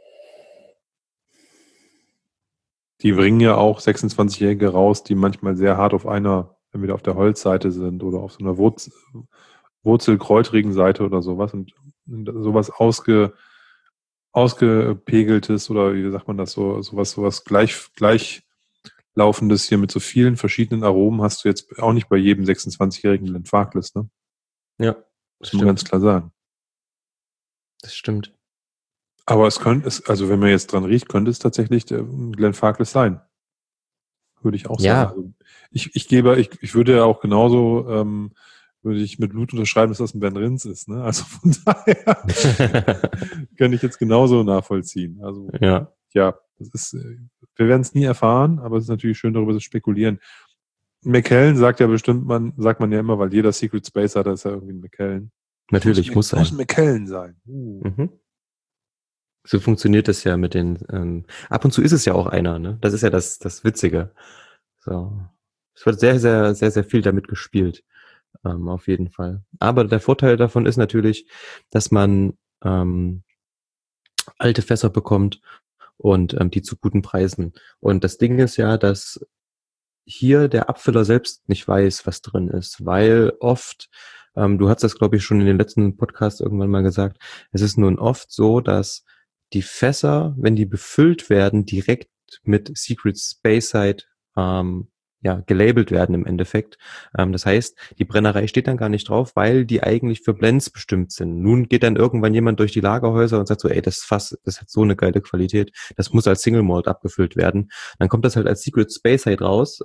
Die bringen ja auch 26-Jährige raus, die manchmal sehr hart auf einer, entweder auf der Holzseite sind oder auf so einer wurzelkräuterigen Seite oder sowas. Und sowas ausgepegeltes oder wie sagt man das, sowas gleichlaufendes hier mit so vielen verschiedenen Aromen hast du jetzt auch nicht bei jedem 26-jährigen Glenn Farkless, ne?
Ja, das
Muss man ganz
stimmt.
klar sagen.
Das stimmt.
Aber also wenn man jetzt dran riecht, könnte es tatsächlich der Glenn Farkless sein. Würde ich auch sagen.
Ja.
Also ich würde ja auch genauso, würde ich mit Blut unterschreiben, dass das ein Ben Rins ist, ne? Also von daher kann ich jetzt genauso nachvollziehen. Also,
Ja,
ja, wir werden es nie erfahren, aber es ist natürlich schön, darüber zu spekulieren. McKellen sagt ja bestimmt, sagt man ja immer, weil jeder Secret Space hat, das ist ja irgendwie ein McKellen.
natürlich muss
Muss ein
sein.
McKellen sein.
Mhm. So funktioniert das ja mit den, ab und zu ist es ja auch einer, ne? Das ist ja das Witzige. So. Es wird sehr, sehr, sehr, sehr viel damit gespielt. Auf jeden Fall. Aber der Vorteil davon ist natürlich, dass man alte Fässer bekommt und die zu guten Preisen. Und das Ding ist ja, dass hier der Abfüller selbst nicht weiß, was drin ist, weil oft, du hast das, glaube ich, schon in den letzten Podcasts irgendwann mal gesagt, es ist nun oft so, dass die Fässer, wenn die befüllt werden, direkt mit Secret Speyside ja, gelabelt werden im Endeffekt. Das heißt, die Brennerei steht dann gar nicht drauf, weil die eigentlich für Blends bestimmt sind. Nun geht dann irgendwann jemand durch die Lagerhäuser und sagt so, ey, das Fass, das hat so eine geile Qualität, das muss als Single Malt abgefüllt werden. Dann kommt das halt als Secret Speyside raus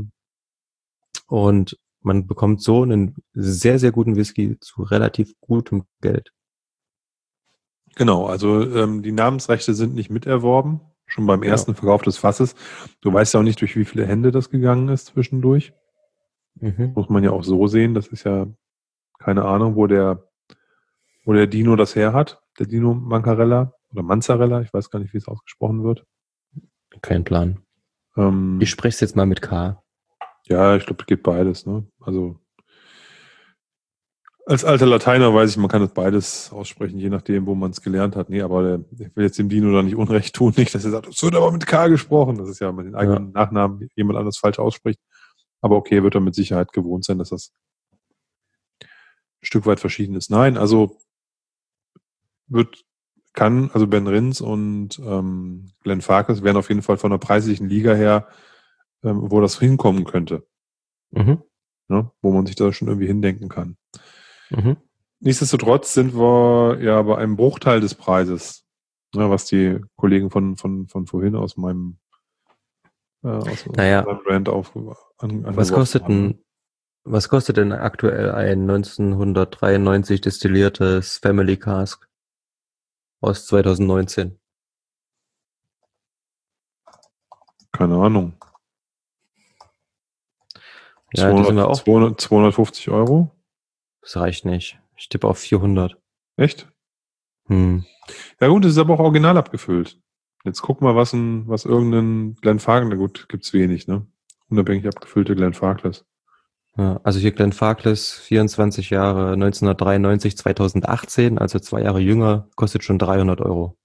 und man bekommt so einen sehr, sehr guten Whisky zu relativ gutem Geld.
Genau, also die Namensrechte sind nicht miterworben, schon beim
Genau.
ersten Verkauf des Fasses. Du weißt ja auch nicht, durch wie viele Hände das gegangen ist zwischendurch.
Mhm.
Muss man ja auch so sehen. Das ist ja keine Ahnung, wo der Dino das her hat. Der Dino Mancarella oder Manzarella, ich weiß gar nicht, wie es ausgesprochen wird.
Kein Plan. Ich
Ähm,
spreche es jetzt mal mit K.
ja, ich glaube, es geht beides. Ne? Also als alter Lateiner weiß ich, man kann das beides aussprechen, je nachdem, wo man es gelernt hat. Nee, aber ich will jetzt dem Dino da nicht Unrecht tun, nicht, dass er sagt, es wird aber mit K gesprochen. Das ist ja mit den
Ja.
eigenen Nachnamen jemand anders falsch ausspricht. Aber okay, wird er mit Sicherheit gewohnt sein, dass das ein Stück weit verschieden ist. Nein, also also Ben Rins und Glenn Farkas wären auf jeden Fall von der preislichen Liga her, wo das hinkommen könnte,
Mhm.
ne? Wo man sich da schon irgendwie hindenken kann.
Mhm.
Nichtsdestotrotz sind wir ja bei einem Bruchteil des Preises, ne, was die Kollegen von vorhin aus
Naja,
meinem Brand
was
angeworfen
kostet
haben. Ne?
ein, was kostet denn aktuell ein 1993 destilliertes Family Cask aus 2019?
Keine Ahnung.
Ja, da sind wir auch.
250 Euro?
Das reicht nicht. Ich tippe auf 400.
Echt?
Hm.
Ja gut, es ist aber auch original abgefüllt. Jetzt guck mal, was irgendein Glenfarclas, na gut, gibt's wenig, ne? Unabhängig abgefüllte Glenfarclas.
Ja, also hier Glenn Farkless, 24 Jahre, 1993, 2018, also 2 Jahre jünger, kostet schon 300 Euro.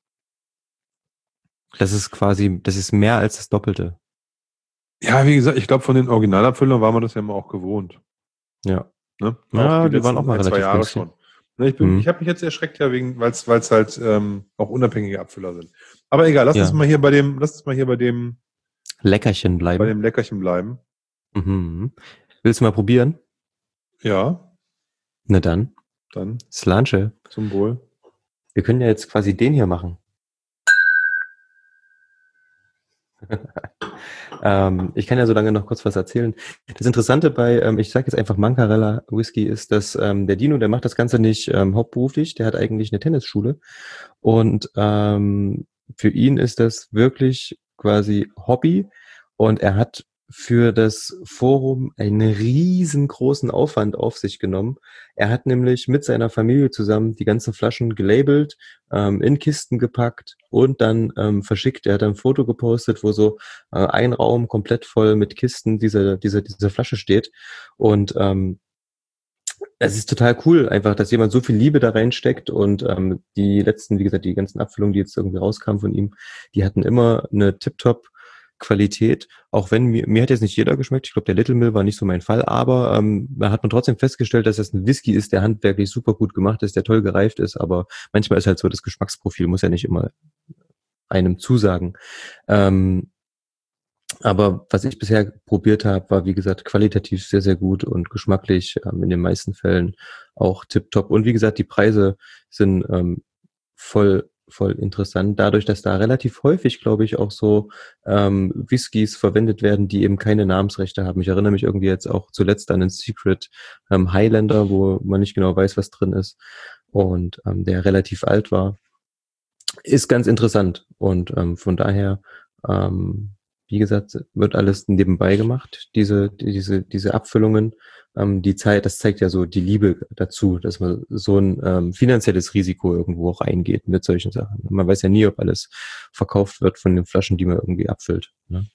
Das ist mehr als das Doppelte.
Ja, wie gesagt, ich glaube, von den Originalabfüllern war man das ja immer auch gewohnt.
Ja.
Ne? Auch die
Ja, die waren auch
letzten
mal
ein, zwei
relativ
Jahre
günstig.
schon. Ne, ich
Hm.
habe mich jetzt erschreckt, ja, weil es halt auch unabhängige Abfüller sind. Aber egal, lass uns
Ja.
mal hier
Leckerchen
bei
bleiben.
dem Leckerchen bleiben.
Mhm. Willst du mal probieren?
Ja,
Na dann,
dann
Slanche.
zum Wohl.
Wir können ja jetzt quasi den hier machen. Ich kann ja so lange noch kurz was erzählen. Das Interessante bei, ich sage jetzt einfach Mancarella Whisky, ist, dass der Dino, der macht das Ganze nicht hauptberuflich, der hat eigentlich eine Tennisschule und für ihn ist das wirklich quasi Hobby und er hat für das Forum einen riesengroßen Aufwand auf sich genommen. Er hat nämlich mit seiner Familie zusammen die ganzen Flaschen gelabelt, in Kisten gepackt und dann verschickt. Er hat ein Foto gepostet, wo so ein Raum komplett voll mit Kisten diese Flasche steht. Und es ist total cool, einfach, dass jemand so viel Liebe da reinsteckt und die letzten, wie gesagt, die ganzen Abfüllungen, die jetzt irgendwie rauskamen von ihm, die hatten immer eine Tip-Top Qualität, auch wenn mir hat jetzt nicht jeder geschmeckt, ich glaube, der Little Mill war nicht so mein Fall, aber da hat man trotzdem festgestellt, dass das ein Whisky ist, der handwerklich super gut gemacht ist, der toll gereift ist, aber manchmal ist halt so, das Geschmacksprofil muss ja nicht immer einem zusagen. Ähm, aber was ich bisher probiert habe, war wie gesagt qualitativ sehr, sehr gut und geschmacklich in den meisten Fällen auch tipptopp. Und wie gesagt, die Preise sind voll interessant, dadurch, dass da relativ häufig, glaube ich, auch so Whiskys verwendet werden, die eben keine Namensrechte haben. Ich erinnere mich irgendwie jetzt auch zuletzt an den Secret Highlander, wo man nicht genau weiß, was drin ist und der relativ alt war. Ist ganz interessant und von daher, ähm, wie gesagt, wird alles nebenbei gemacht, diese Abfüllungen. Das zeigt ja so die Liebe dazu, dass man so ein finanzielles Risiko irgendwo auch eingeht mit solchen Sachen. Man weiß ja nie, ob alles verkauft wird von den Flaschen, die man irgendwie abfüllt. Ne?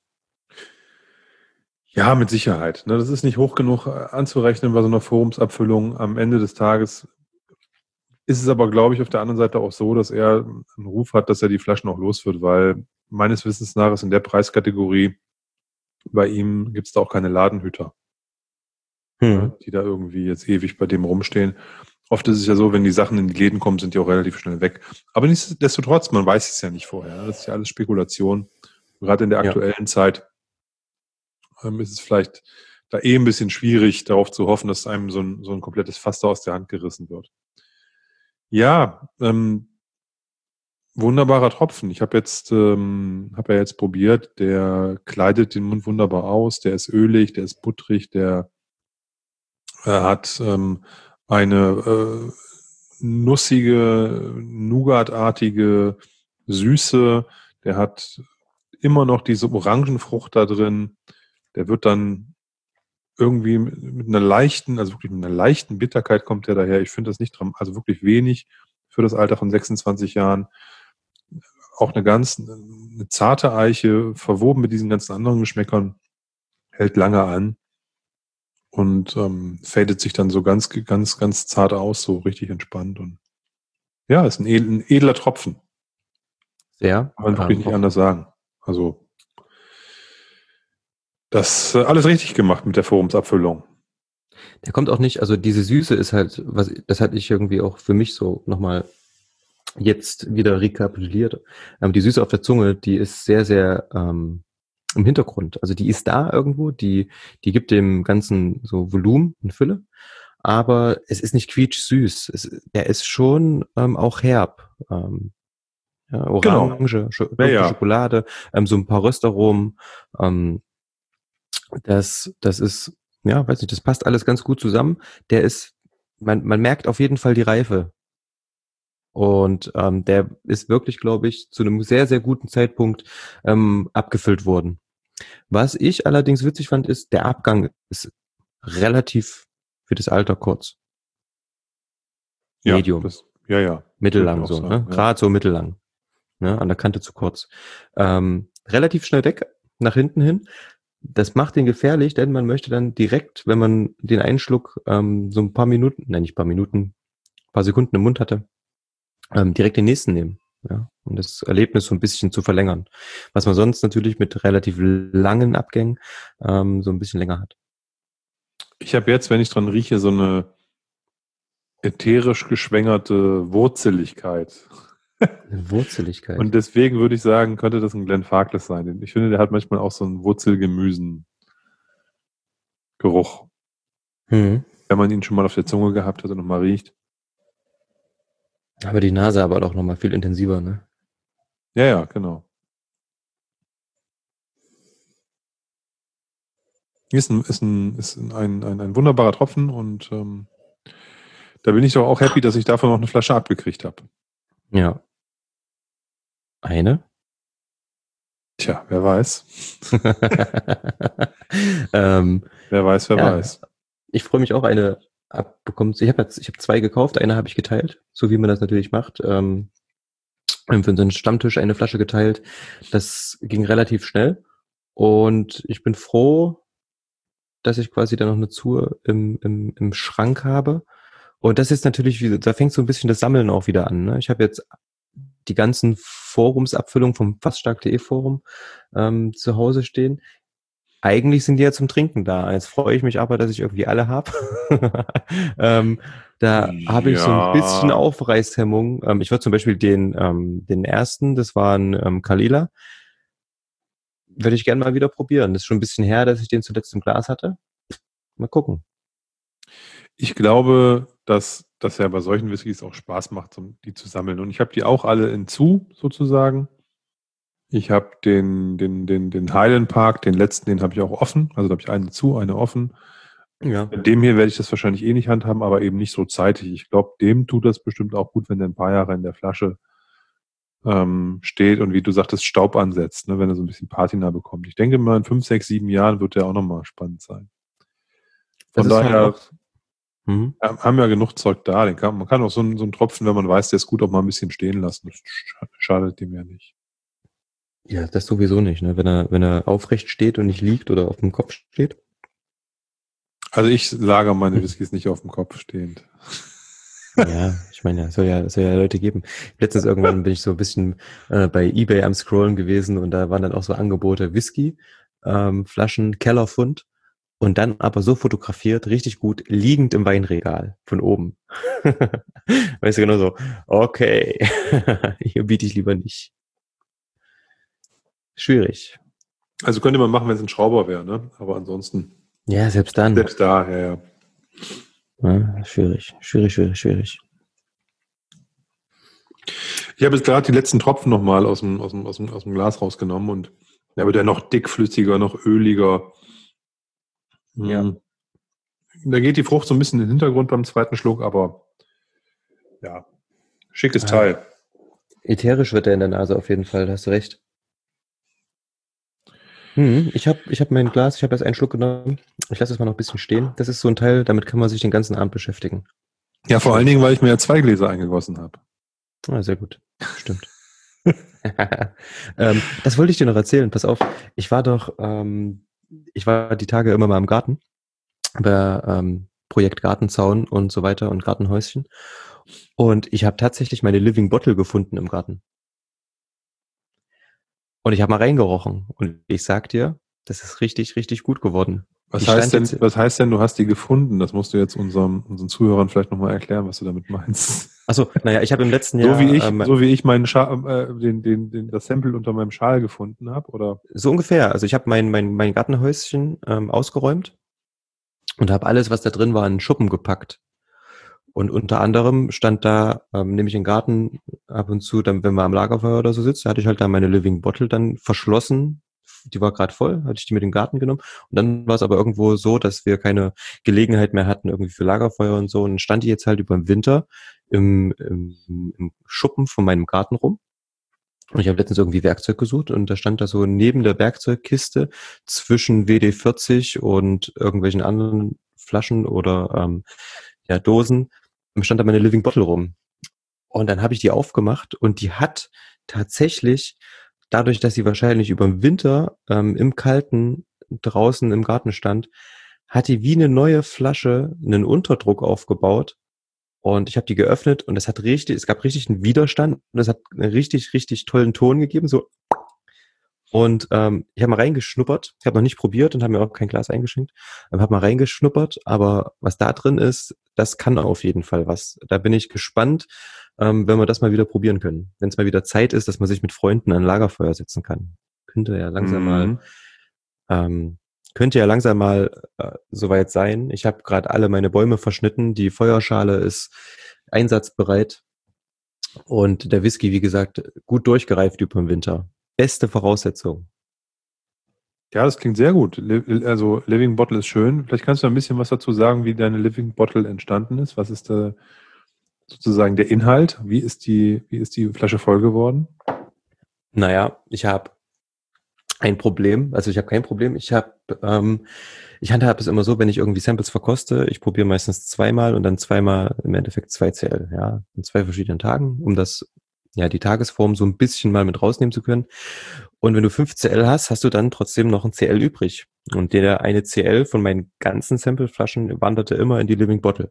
Ja, mit Sicherheit. Ne, das ist nicht hoch genug anzurechnen bei so einer Forumsabfüllung. Am Ende des Tages ist es aber, glaube ich, auf der anderen Seite auch so, dass er einen Ruf hat, dass er die Flaschen auch los wird, weil meines Wissens nach ist in der Preiskategorie bei ihm gibt es da auch keine Ladenhüter,
Hm.
ne, die da irgendwie jetzt ewig bei dem rumstehen. Oft ist es ja so, wenn die Sachen in die Läden kommen, sind die auch relativ schnell weg. Aber nichtsdestotrotz, man weiß es ja nicht vorher. Ne? Das ist ja alles Spekulation. Gerade in der
Ja.
aktuellen Zeit ist es vielleicht da ein bisschen schwierig, darauf zu hoffen, dass einem so ein komplettes Fass da aus der Hand gerissen wird. Ja, wunderbarer Tropfen. Ich habe ja jetzt probiert, der kleidet den Mund wunderbar aus, der ist ölig, der ist butterig, der hat eine nussige, Nougatartige Süße, der hat immer noch diese Orangenfrucht da drin, der wird dann irgendwie mit einer leichten, also wirklich mit einer leichten Bitterkeit kommt der daher. Ich finde das nicht also wirklich wenig für das Alter von 26 Jahren. Auch eine zarte Eiche, verwoben mit diesen ganzen anderen Geschmäckern, hält lange an und fadet sich dann so ganz zart aus, so richtig entspannt. Und ja, ist ein edler Tropfen.
Sehr.
Kann man wirklich nicht
Auch
anders sagen. Also, das alles richtig gemacht mit der Forumsabfüllung.
der kommt auch nicht, also diese Süße ist halt, das hatte ich irgendwie auch für mich so nochmal jetzt wieder rekapituliert. Die Süße auf der Zunge, die ist sehr, sehr im Hintergrund. Also die ist da irgendwo, die gibt dem Ganzen so Volumen und Fülle, aber es ist nicht quietschsüß. Der ist schon auch herb. Ja,
Genau.
Orange,
Ja,
dunkle
ja.
Schokolade, so ein paar Röstaromen. Ähm, das ist, ja, weiß nicht, das passt alles ganz gut zusammen. Man merkt auf jeden Fall die Reife. Und der ist wirklich, glaube ich, zu einem sehr, sehr guten Zeitpunkt abgefüllt worden. Was ich allerdings witzig fand, ist, der Abgang ist relativ für das Alter kurz.
Ja,
Medium,
ja, würde ich
mittellang
auch
so, ne?
sagen, ja.
Gerade so mittellang, ne? An der Kante zu kurz. Relativ schnell weg, nach hinten hin. das macht den gefährlich, denn man möchte dann direkt, wenn man den einen Schluck so ein paar Minuten, nein, nicht paar Minuten, paar Sekunden im Mund hatte, direkt den nächsten nehmen. Ja, um das Erlebnis so ein bisschen zu verlängern. Was man sonst natürlich mit relativ langen Abgängen so ein bisschen länger hat.
Ich habe jetzt, wenn ich dran rieche, so eine ätherisch geschwängerte Wurzeligkeit.
Wurzeligkeit.
Und deswegen würde ich sagen, könnte das ein Glenn Farkless sein. Ich finde, der hat manchmal auch so einen Wurzelgemüsen-Geruch.
Mhm.
Wenn man ihn schon mal auf der Zunge gehabt hat und nochmal riecht.
Aber die Nase aber auch nochmal viel intensiver, ne?
Ja, ja, genau. Ist ein wunderbarer Tropfen und da bin ich doch auch happy, dass ich davon noch eine Flasche abgekriegt habe.
Ja. Eine?
Tja, wer weiß.
ähm,
Wer weiß, wer
ja,
weiß.
ich freue mich auch, eine abbekommen. Ich habe zwei gekauft, eine habe ich geteilt, so wie man das natürlich macht. Für unseren Stammtisch eine Flasche geteilt. Das ging relativ schnell und ich bin froh, dass ich quasi da noch eine Zur im Schrank habe. Und das ist natürlich, da fängt so ein bisschen das Sammeln auch wieder an. Ne? Ich habe jetzt die ganzen Forumsabfüllungen vom faststark.de Forum zu Hause stehen. Eigentlich sind die ja zum Trinken da. Jetzt freue ich mich aber, dass ich irgendwie alle habe. Da habe ich so ein bisschen
Ja,
Aufreißhemmung. Ich würde zum Beispiel den ersten, das war ein Kalila, würde ich gerne mal wieder probieren. Das ist schon ein bisschen her, dass ich den zuletzt im Glas hatte. Mal gucken.
ich glaube, dass das ja bei solchen Whiskys auch Spaß macht, die zu sammeln. Und ich habe die auch alle in zu, sozusagen. Ich habe den Highland Park, den letzten, den habe ich auch offen. Also da habe ich eine zu, eine offen.
Ja.
Bei dem hier werde ich das wahrscheinlich eh nicht handhaben, aber eben nicht so zeitig. Ich glaube, dem tut das bestimmt auch gut, wenn der ein paar Jahre in der Flasche steht und wie du sagtest, Staub ansetzt, ne, wenn er so ein bisschen Patina bekommt. Ich denke mal, in 5, 6, 7 Jahren wird der auch nochmal spannend sein.
Das
Von
ist halt
daher
auch. Mhm.
haben wir ja genug Zeug da. Man kann auch so einen Tropfen, wenn man weiß, der ist gut, auch mal ein bisschen stehen lassen. Das schadet dem ja nicht.
Ja, das sowieso nicht, ne? Wenn er aufrecht steht und nicht liegt oder auf dem Kopf steht.
Also ich lagere meine
Hm.
Whiskys nicht auf dem Kopf stehend.
Ja, ich meine, soll ja Leute geben. Letztens irgendwann bin ich so ein bisschen bei eBay am Scrollen gewesen und da waren dann auch so Angebote Whisky, Flaschen, Kellerpfund und dann aber so fotografiert, richtig gut, liegend im Weinregal von oben. Weißt du, genau so, okay, hier biete ich lieber nicht. Schwierig.
Also könnte man machen, wenn es ein Schrauber wäre, ne? Aber ansonsten,
Ja, selbst dann.
selbst da, ja, ja.
Ja, schwierig, schwierig, schwierig, schwierig.
Ich habe jetzt gerade die letzten Tropfen nochmal aus dem Glas rausgenommen und da wird er noch dickflüssiger, noch öliger.
Ja.
Da geht die Frucht so ein bisschen in den Hintergrund beim zweiten Schluck, aber ja, schickes
Ah,
Teil.
ätherisch wird er in der Nase auf jeden Fall, da hast du recht. Ich hab mein Glas, ich habe erst einen Schluck genommen. Ich lasse es mal noch ein bisschen stehen. Das ist so ein Teil, damit kann man sich den ganzen Abend beschäftigen.
Ja, vor allen
Schön.
Dingen, weil ich mir ja 2 Gläser eingegossen habe.
Ah, sehr gut. Stimmt. Das wollte ich dir noch erzählen. Pass auf. Ich war die Tage immer mal im Garten bei Projekt Gartenzaun und so weiter und Gartenhäuschen. Und ich habe tatsächlich meine Living Bottle gefunden im Garten. Und ich habe mal reingerochen. Und ich sag dir, das ist richtig, richtig gut geworden. Die stand jetzt.
Was heißt denn, du hast die gefunden? Das musst du jetzt unseren Zuhörern vielleicht nochmal erklären, was du damit meinst.
Achso, naja, ich habe im letzten
So wie
Jahr
ich, so wie ich meinen das Sample unter meinem Schal gefunden habe, oder?
so ungefähr. Also ich habe mein Gartenhäuschen ausgeräumt und habe alles, was da drin war, in einen Schuppen gepackt. Und unter anderem stand da, nehme ich den Garten ab und zu, dann, wenn man am Lagerfeuer oder so sitzt, da hatte ich halt da meine Living Bottle dann verschlossen. Die war gerade voll, hatte ich die mit in den Garten genommen. Und dann war es aber irgendwo so, dass wir keine Gelegenheit mehr hatten, irgendwie für Lagerfeuer und so. Und dann stand die jetzt halt über den Winter im Schuppen von meinem Garten rum. Und ich habe letztens irgendwie Werkzeug gesucht und da stand da so neben der Werkzeugkiste zwischen WD-40 und irgendwelchen anderen Flaschen oder ja, Dosen, stand da meine Living Bottle rum. Und dann habe ich die aufgemacht und die hat tatsächlich, dadurch, dass sie wahrscheinlich über den Winter im Kalten draußen im Garten stand, hat die wie eine neue Flasche einen Unterdruck aufgebaut. Und ich habe die geöffnet und es gab richtig einen Widerstand und es hat einen richtig, richtig tollen Ton gegeben, so. Und ich habe mal reingeschnuppert. Ich habe noch nicht probiert und habe mir auch kein Glas eingeschenkt. Habe mal reingeschnuppert, aber was da drin ist, das kann auf jeden Fall was. Da bin ich gespannt, wenn wir das mal wieder probieren können. Wenn es mal wieder Zeit ist, dass man sich mit Freunden an ein Lagerfeuer setzen kann. Könnte ja langsam mal, ähm, könnte ja langsam mal soweit sein. Ich habe gerade alle meine Bäume verschnitten. Die Feuerschale ist einsatzbereit. Und der Whisky, wie gesagt, gut durchgereift über den Winter. Beste Voraussetzung.
Ja, das klingt sehr gut. Also Living Bottle ist schön. Vielleicht kannst du ein bisschen was dazu sagen, wie deine Living Bottle entstanden ist. Was ist da sozusagen der Inhalt? Wie ist die Flasche voll geworden?
Naja, ich habe ein Problem. Also ich habe kein Problem. Ich handhabe es immer so, wenn ich irgendwie Samples verkoste, ich probiere meistens zweimal und dann zweimal im Endeffekt 2 CL, ja, in 2 verschiedenen Tagen, um die Tagesform so ein bisschen mal mit rausnehmen zu können. Und wenn du 5 CL hast, hast du dann trotzdem noch ein CL übrig. Und der eine CL von meinen ganzen Sampleflaschen wanderte immer in die Living Bottle.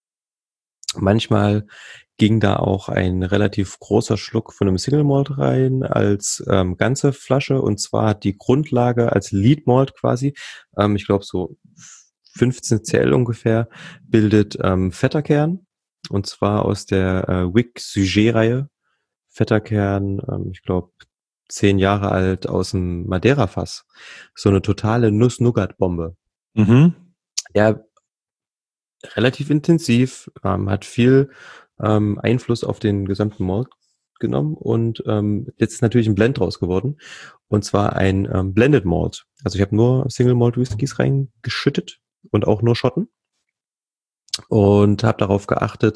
Manchmal ging da auch ein relativ großer Schluck von einem Single Malt rein als ganze Flasche. Und zwar hat die Grundlage als Lead Malt quasi, ich glaube so 15 CL ungefähr, bildet fetter Kern. Und zwar aus der Wick Sujet-Reihe. Fetter Kern, ich glaube 10 Jahre alt aus dem Madeira-Fass. So eine totale Nuss-Nougat-Bombe.
Mhm.
Ja, relativ intensiv, hat viel Einfluss auf den gesamten Malt genommen und jetzt ist natürlich ein Blend draus geworden und zwar ein Blended Malt. Also ich habe nur Single Malt Whiskys reingeschüttet und auch nur Schotten und habe darauf geachtet.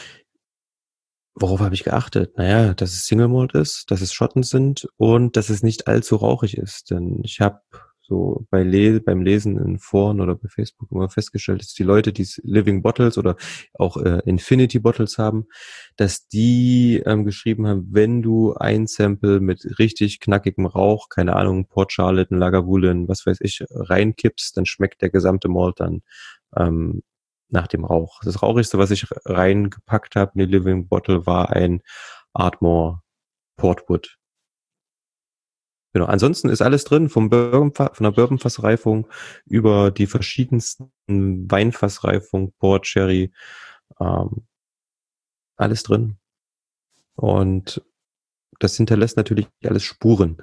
Worauf habe ich geachtet? Naja, dass es Single Malt ist, dass es Schotten sind und dass es nicht allzu rauchig ist. Denn ich habe so beim Lesen in Foren oder bei Facebook immer festgestellt, dass die Leute, die Living Bottles oder auch Infinity Bottles haben, dass die geschrieben haben, wenn du ein Sample mit richtig knackigem Rauch, keine Ahnung, Port Charlotte, Lagavulin, was weiß ich, reinkippst, dann schmeckt der gesamte Malt dann nach dem Rauch. Das Rauchigste, was ich reingepackt habe in die Living Bottle, war ein Ardmore Portwood. Genau. Ansonsten ist alles drin, von der Bourbonfassreifung über die verschiedensten Weinfassreifung, Port, Sherry, alles drin. Und das hinterlässt natürlich alles Spuren.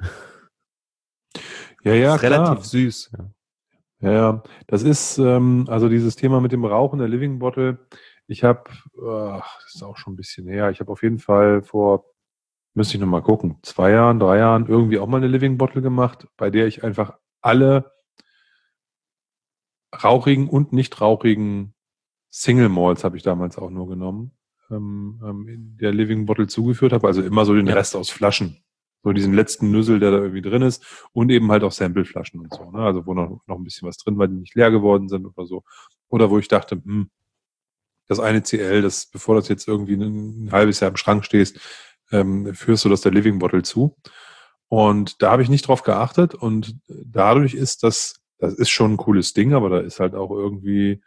Ja,
Ist
klar.
relativ süß. Ja.
Ja, das ist also dieses Thema mit dem Rauchen der Living Bottle. Ich habe, das ist auch schon ein bisschen her, ich habe auf jeden Fall müsste ich nochmal gucken, 2 Jahren, 3 Jahren irgendwie auch mal eine Living Bottle gemacht, bei der ich einfach alle rauchigen und nicht rauchigen Single Malts habe ich damals auch nur genommen, in der Living Bottle zugeführt habe, also immer so den Rest aus Flaschen. So diesen letzten Nüssel, der da irgendwie drin ist und eben halt auch Sampleflaschen und so, ne? Also wo noch ein bisschen was drin war, die nicht leer geworden sind oder so. Oder wo ich dachte, das eine CL, bevor das jetzt irgendwie ein halbes Jahr im Schrank stehst, führst du das der Living Bottle zu. Und da habe ich nicht drauf geachtet und dadurch das ist schon ein cooles Ding, aber da ist halt auch irgendwie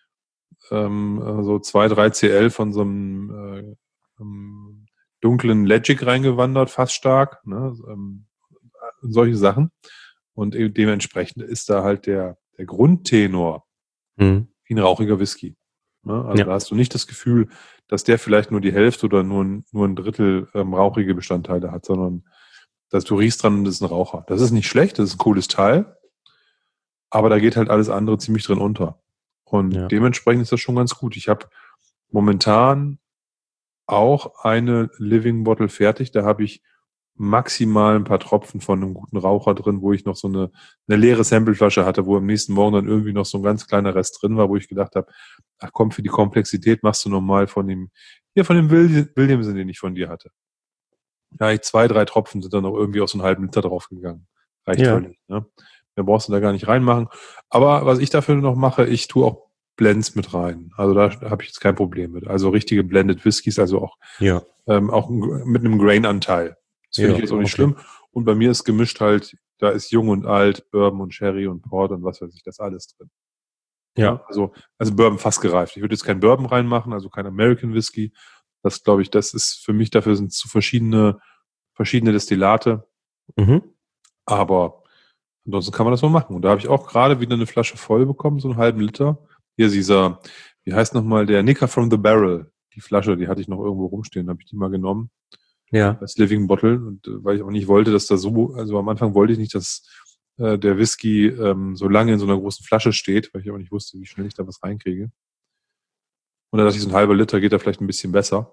so 2, 3 CL von so einem dunklen Legic reingewandert, fast stark, ne? Solche Sachen. Und dementsprechend ist da halt der Grundtenor wie ein rauchiger Whisky. Ne? Also da hast du nicht das Gefühl, dass der vielleicht nur die Hälfte oder nur ein Drittel rauchige Bestandteile hat, sondern dass du riechst dran, das ist ein Raucher. Das ist nicht schlecht, das ist ein cooles Teil, aber da geht halt alles andere ziemlich drin unter. Und dementsprechend ist das schon ganz gut. Ich habe momentan auch eine Living Bottle fertig. Da habe ich maximal ein paar Tropfen von einem guten Raucher drin, wo ich noch so eine leere Sampleflasche hatte, wo am nächsten Morgen dann irgendwie noch so ein ganz kleiner Rest drin war, wo ich gedacht habe, ach komm, für die Komplexität machst du nochmal von dem Williamson, den ich von dir hatte. Ja, 2, 3 Tropfen sind dann noch irgendwie aus so einem halben Liter draufgegangen. Reicht völlig. Ne? Mehr brauchst du da gar nicht reinmachen. Aber was ich dafür noch mache, ich tue auch Blends mit rein. Also da habe ich jetzt kein Problem mit. Also richtige Blended Whiskys, also auch mit einem Grain-Anteil. Das finde ich jetzt auch nicht schlimm. Und bei mir ist gemischt halt da ist Jung und Alt, Bourbon und Sherry und Port und was weiß ich, das alles drin. Ja, also Bourbon fast gereift. Ich würde jetzt kein Bourbon reinmachen, also kein American Whisky. Das glaube ich, das ist für mich, dafür sind es zu verschiedene Destillate.
Mhm.
Aber ansonsten kann man das mal machen. Und da habe ich auch gerade wieder eine Flasche voll bekommen, so einen halben Liter. Hier dieser, wie heißt nochmal, der Nicker from the Barrel. Die Flasche, die hatte ich noch irgendwo rumstehen, habe ich die mal genommen.
Ja.
Als Living Bottle. Und weil ich auch nicht wollte, dass da so, also am Anfang wollte ich nicht, dass der Whisky so lange in so einer großen Flasche steht, weil ich auch nicht wusste, wie schnell ich da was reinkriege. Und da dachte ich, so ein halber Liter geht da vielleicht ein bisschen besser.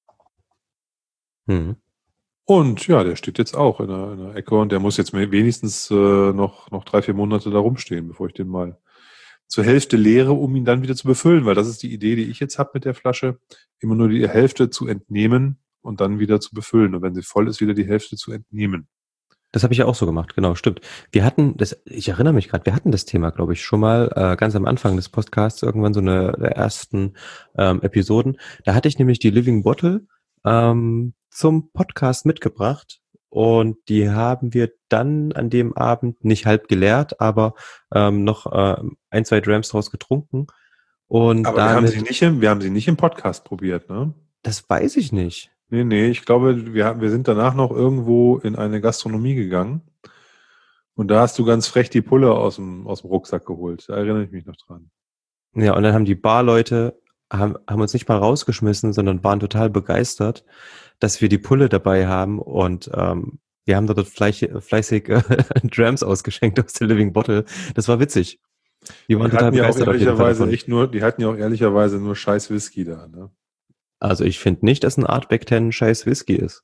Mhm.
Und ja, der steht jetzt auch in der Ecke und der muss jetzt wenigstens noch 3-4 Monate da rumstehen, bevor ich den mal zur Hälfte leere, um ihn dann wieder zu befüllen, weil das ist die Idee, die ich jetzt habe mit der Flasche, immer nur die Hälfte zu entnehmen und dann wieder zu befüllen. Und wenn sie voll ist, wieder die Hälfte zu entnehmen.
Das habe ich ja auch so gemacht, genau, stimmt. Wir hatten das, ich erinnere mich gerade, wir hatten das Thema, glaube ich, schon mal ganz am Anfang des Podcasts, irgendwann so eine der ersten Episoden. Da hatte ich nämlich die Living Bottle zum Podcast mitgebracht und die haben wir dann an dem Abend nicht halb geleert, aber noch 1, 2 Drams draus getrunken und
Aber wir haben
damit,
wir haben sie nicht im Podcast probiert, ne?
das weiß ich nicht.
Nee, ich glaube, wir sind danach noch irgendwo in eine Gastronomie gegangen und da hast du ganz frech die Pulle aus dem Rucksack geholt. Da erinnere ich mich noch dran.
Ja, und dann haben die Barleute, haben uns nicht mal rausgeschmissen, sondern waren total begeistert, dass wir die Pulle dabei haben und wir haben dort fleißig Drams ausgeschenkt aus der Living Bottle. Das war witzig. Die waren
Die
total
hatten ja auch
begeistert auf jeden Fall
ehrlicherweise
davon.
die hatten ja auch ehrlicherweise nur scheiß Whisky da, ne?
Also ich finde nicht, dass ein Artback 10 ein scheiß Whisky ist.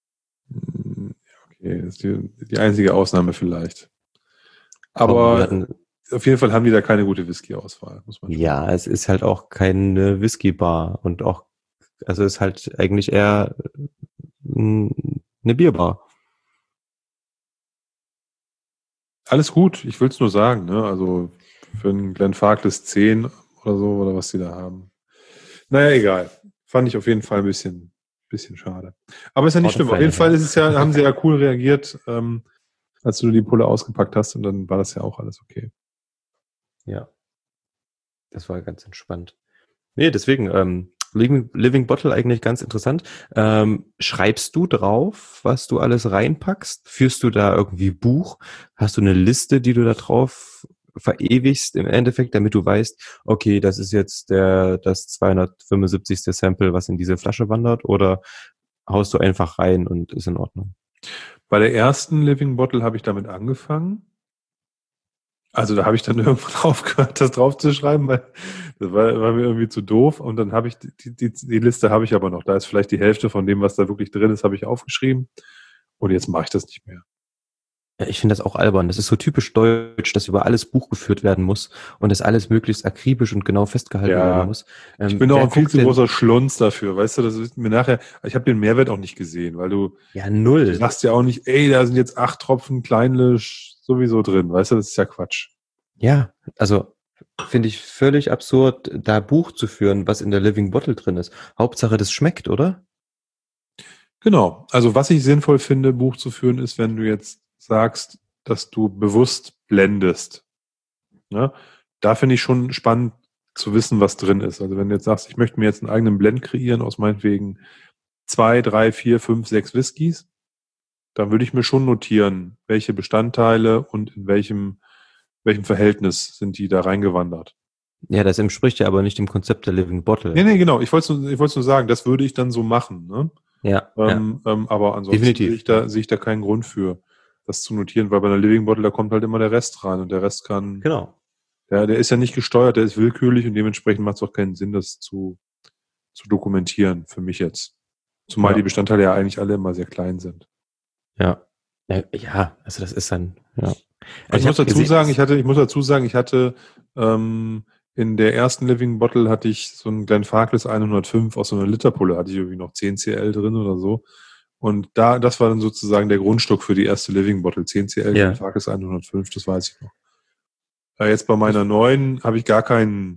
Okay, das ist die einzige Ausnahme vielleicht.
Komm, wir
Aber
hatten,
auf jeden Fall haben die da keine gute Whisky-Auswahl, muss man schon
ja,
sagen.
es ist halt auch keine Whisky-Bar und auch, also es ist halt eigentlich eher eine Bierbar.
Alles gut, ich will es nur sagen, ne? Also für einen Glenfarclas 10 oder so, oder was die da haben. Naja, egal. Fand ich auf jeden Fall ein bisschen schade. Aber ist ja nicht schlimm. Auf
Portofälle,
jeden Fall
ja.
ist es ja, haben sie ja cool reagiert, als du die Pulle ausgepackt hast und dann war das ja auch alles okay.
Ja, das war ganz entspannt. Nee, deswegen, Living Bottle eigentlich ganz interessant. Schreibst du drauf, was du alles reinpackst? Führst du da irgendwie Buch? Hast du eine Liste, die du da drauf verewigst im Endeffekt, damit du weißt, okay, das ist jetzt das 275. Sample, was in diese Flasche wandert? Oder haust du einfach rein und ist in Ordnung?
Bei der ersten Living Bottle habe ich damit angefangen. Also da habe ich dann irgendwann aufgehört, das draufzuschreiben, weil das war mir irgendwie zu doof. Und dann habe ich die Liste habe ich aber noch. Da ist vielleicht die Hälfte von dem, was da wirklich drin ist, habe ich aufgeschrieben. Und jetzt mache ich das nicht mehr.
Ja, ich finde das auch albern. Das ist so typisch deutsch, dass über alles Buch geführt werden muss und das alles möglichst akribisch und genau festgehalten werden
Ja,
muss.
ich bin auch
Wer
ein viel
guckt
zu
denn?
großer Schlunz dafür. Weißt du, das ist mir nachher, ich habe den Mehrwert auch nicht gesehen, weil
Ja,
du
null.
sagst ja auch nicht, ey, da sind jetzt 8 Tropfen Kleinlisch sowieso drin. Weißt du, das ist ja Quatsch.
Ja, also finde ich völlig absurd, da Buch zu führen, was in der Living Bottle drin ist. Hauptsache, das schmeckt, oder?
Genau. Also was ich sinnvoll finde, Buch zu führen, ist, wenn du jetzt sagst, dass du bewusst blendest. Ne? Da finde ich schon spannend zu wissen, was drin ist. Also wenn du jetzt sagst, ich möchte mir jetzt einen eigenen Blend kreieren aus meinetwegen 2, 3, 4, 5, 6 Whiskys, dann würde ich mir schon notieren, welche Bestandteile und in welchem Verhältnis sind die da reingewandert.
Ja, das entspricht ja aber nicht dem Konzept der Living Bottle.
Nee, genau. Ich wollte nur sagen, das würde ich dann so machen. Ne?
Ja, ja,
Aber ansonsten sehe
definitiv.
ich sehe ich da keinen Grund für, das zu notieren, weil bei einer Living Bottle, da kommt halt immer der Rest rein und der Rest
Genau.
der ist ja nicht gesteuert, der ist willkürlich und dementsprechend macht es auch keinen Sinn, das zu dokumentieren, für mich jetzt. Zumal die
Ja,
Bestandteile ja eigentlich alle immer sehr klein sind.
ja. Ja, also das ist dann, ja.
Also
Also ich habe gesehen, dass,
ich muss dazu sagen, ich hatte in der ersten Living Bottle hatte ich so einen Glenfarclas 105 aus so einer Literpulle, hatte ich irgendwie noch 10 cl drin oder so. Und das war dann sozusagen der Grundstock für die erste Living Bottle, 10 cl
ja,
Glenfarclas 105, das weiß ich noch. Jetzt bei meiner
ich,
neuen habe ich gar keinen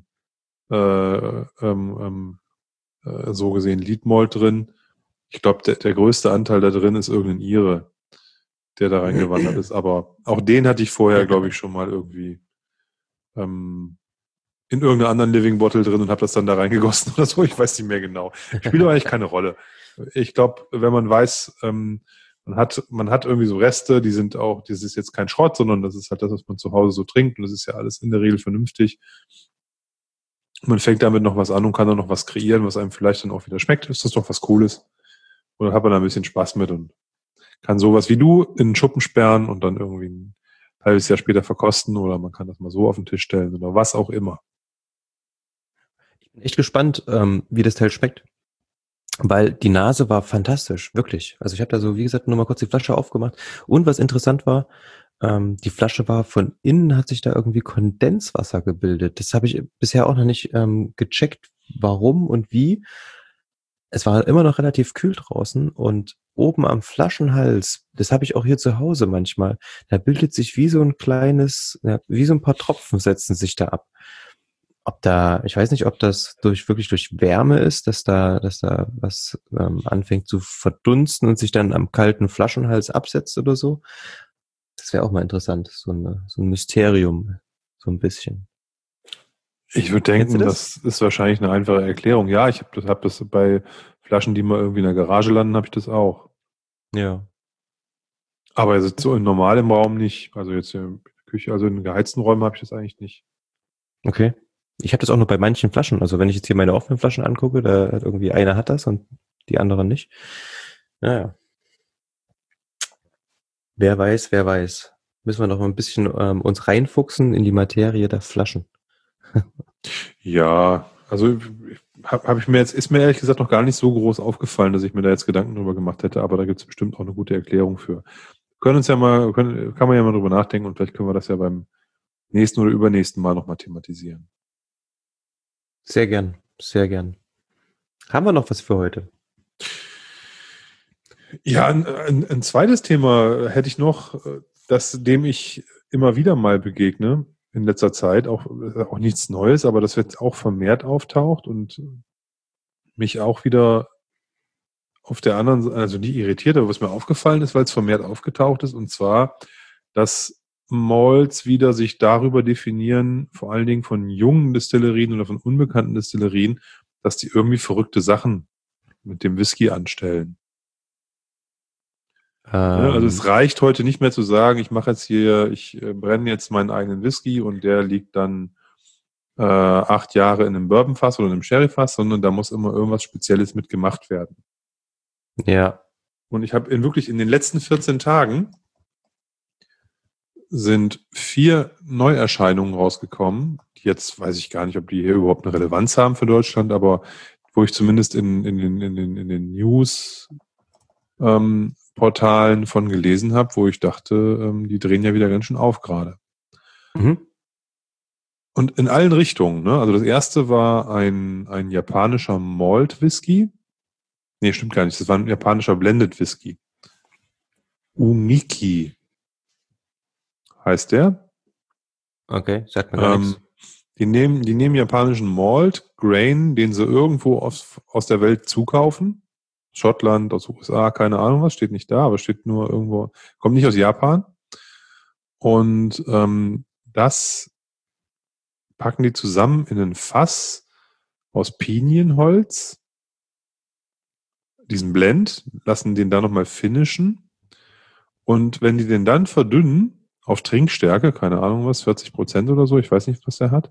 so gesehen Lead Malt drin. Ich glaube, der größte Anteil da drin ist irgendein Ire. der da reingewandert ist. Aber auch den hatte ich vorher, glaube ich, schon mal irgendwie in irgendeiner anderen Living Bottle drin und habe das dann da reingegossen oder so. Ich weiß nicht mehr genau. Spielt aber eigentlich keine Rolle. Ich glaube, wenn man weiß, man hat irgendwie so Reste, das ist jetzt kein Schrott, sondern das ist halt das, was man zu Hause so trinkt und das ist ja alles in der Regel vernünftig. Man fängt damit noch was an und kann dann noch was kreieren, was einem vielleicht dann auch wieder schmeckt. Ist das doch was Cooles? Und dann hat man da ein bisschen Spaß mit und kann sowas wie du in den Schuppen sperren und dann irgendwie ein halbes Jahr später verkosten oder man kann das mal so auf den Tisch stellen oder was auch immer.
Ich bin echt gespannt, wie das Teil schmeckt. Weil die Nase war fantastisch, wirklich. Also ich habe da so, wie gesagt, nur mal kurz die Flasche aufgemacht. Und was interessant war, die Flasche war von innen, hat sich da irgendwie Kondenswasser gebildet. Das habe ich bisher auch noch nicht gecheckt, warum und wie. Es war immer noch relativ kühl draußen und oben am Flaschenhals, das habe ich auch hier zu Hause manchmal, da bildet sich wie so ein kleines, ja, wie so ein paar Tropfen setzen sich da ab. Ich weiß nicht, ob das wirklich durch Wärme ist, dass da was anfängt zu verdunsten und sich dann am kalten Flaschenhals absetzt oder so. Das wäre auch mal interessant, so ein Mysterium, so ein bisschen.
Ich würde
Kennst du
denken,
das?
das ist wahrscheinlich eine einfache Erklärung. Ja, ich hab das bei Flaschen, die mal irgendwie in der Garage landen, habe ich das auch.
Ja.
Aber also so im normalen Raum nicht. Also jetzt in der Küche, also in geheizten Räumen habe ich das eigentlich nicht.
Okay. Ich habe das auch nur bei manchen Flaschen. Also wenn ich jetzt hier meine offenen Flaschen angucke, da hat irgendwie einer hat das und die anderen nicht. Naja. Wer weiß, wer weiß. Müssen wir noch mal ein bisschen uns reinfuchsen in die Materie der Flaschen.
Ja, also hab ich mir jetzt, ist mir ehrlich gesagt noch gar nicht so groß aufgefallen, dass ich mir da jetzt Gedanken drüber gemacht hätte, aber da gibt es bestimmt auch eine gute Erklärung für. Kann man ja mal drüber nachdenken und vielleicht können wir das ja beim nächsten oder übernächsten Mal nochmal thematisieren.
Sehr gern, sehr gern. Haben wir noch was für heute?
Ja, ein zweites Thema hätte ich noch, dem ich immer wieder mal begegne in letzter Zeit, auch nichts Neues, aber das jetzt auch vermehrt auftaucht und mich auch wieder auf der anderen Seite, also nicht irritiert, aber was mir aufgefallen ist, weil es vermehrt aufgetaucht ist, und zwar, dass Malls wieder sich darüber definieren, vor allen Dingen von jungen Destillerien oder von unbekannten Destillerien, dass die irgendwie verrückte Sachen mit dem Whisky anstellen. Ne? Also es reicht heute nicht mehr zu sagen, ich brenne jetzt meinen eigenen Whisky und der liegt dann 8 Jahre in einem Bourbonfass oder in einem Sherryfass, sondern da muss immer irgendwas Spezielles mitgemacht werden.
Ja.
Und ich habe wirklich in den letzten 14 Tagen sind 4 Neuerscheinungen rausgekommen. Jetzt weiß ich gar nicht, ob die hier überhaupt eine Relevanz haben für Deutschland, aber wo ich zumindest in den News Portalen von gelesen habe, wo ich dachte, die drehen ja wieder ganz schön auf gerade.
Mhm.
Und in allen Richtungen. Ne? Also das erste war ein japanischer Malt Whisky. Nee, stimmt gar nicht. Das war ein japanischer Blended Whisky. Umiki heißt der.
Okay, sagt mir gar nichts.
Die nehmen japanischen Malt, Grain, den sie irgendwo aus der Welt zukaufen. Schottland, aus USA, keine Ahnung was, steht nicht da, aber steht nur irgendwo, kommt nicht aus Japan. Und das packen die zusammen in ein Fass aus Pinienholz, diesen Blend, lassen den da nochmal finishen. Und wenn die den dann verdünnen, auf Trinkstärke, keine Ahnung was, 40% oder so, ich weiß nicht, was der hat,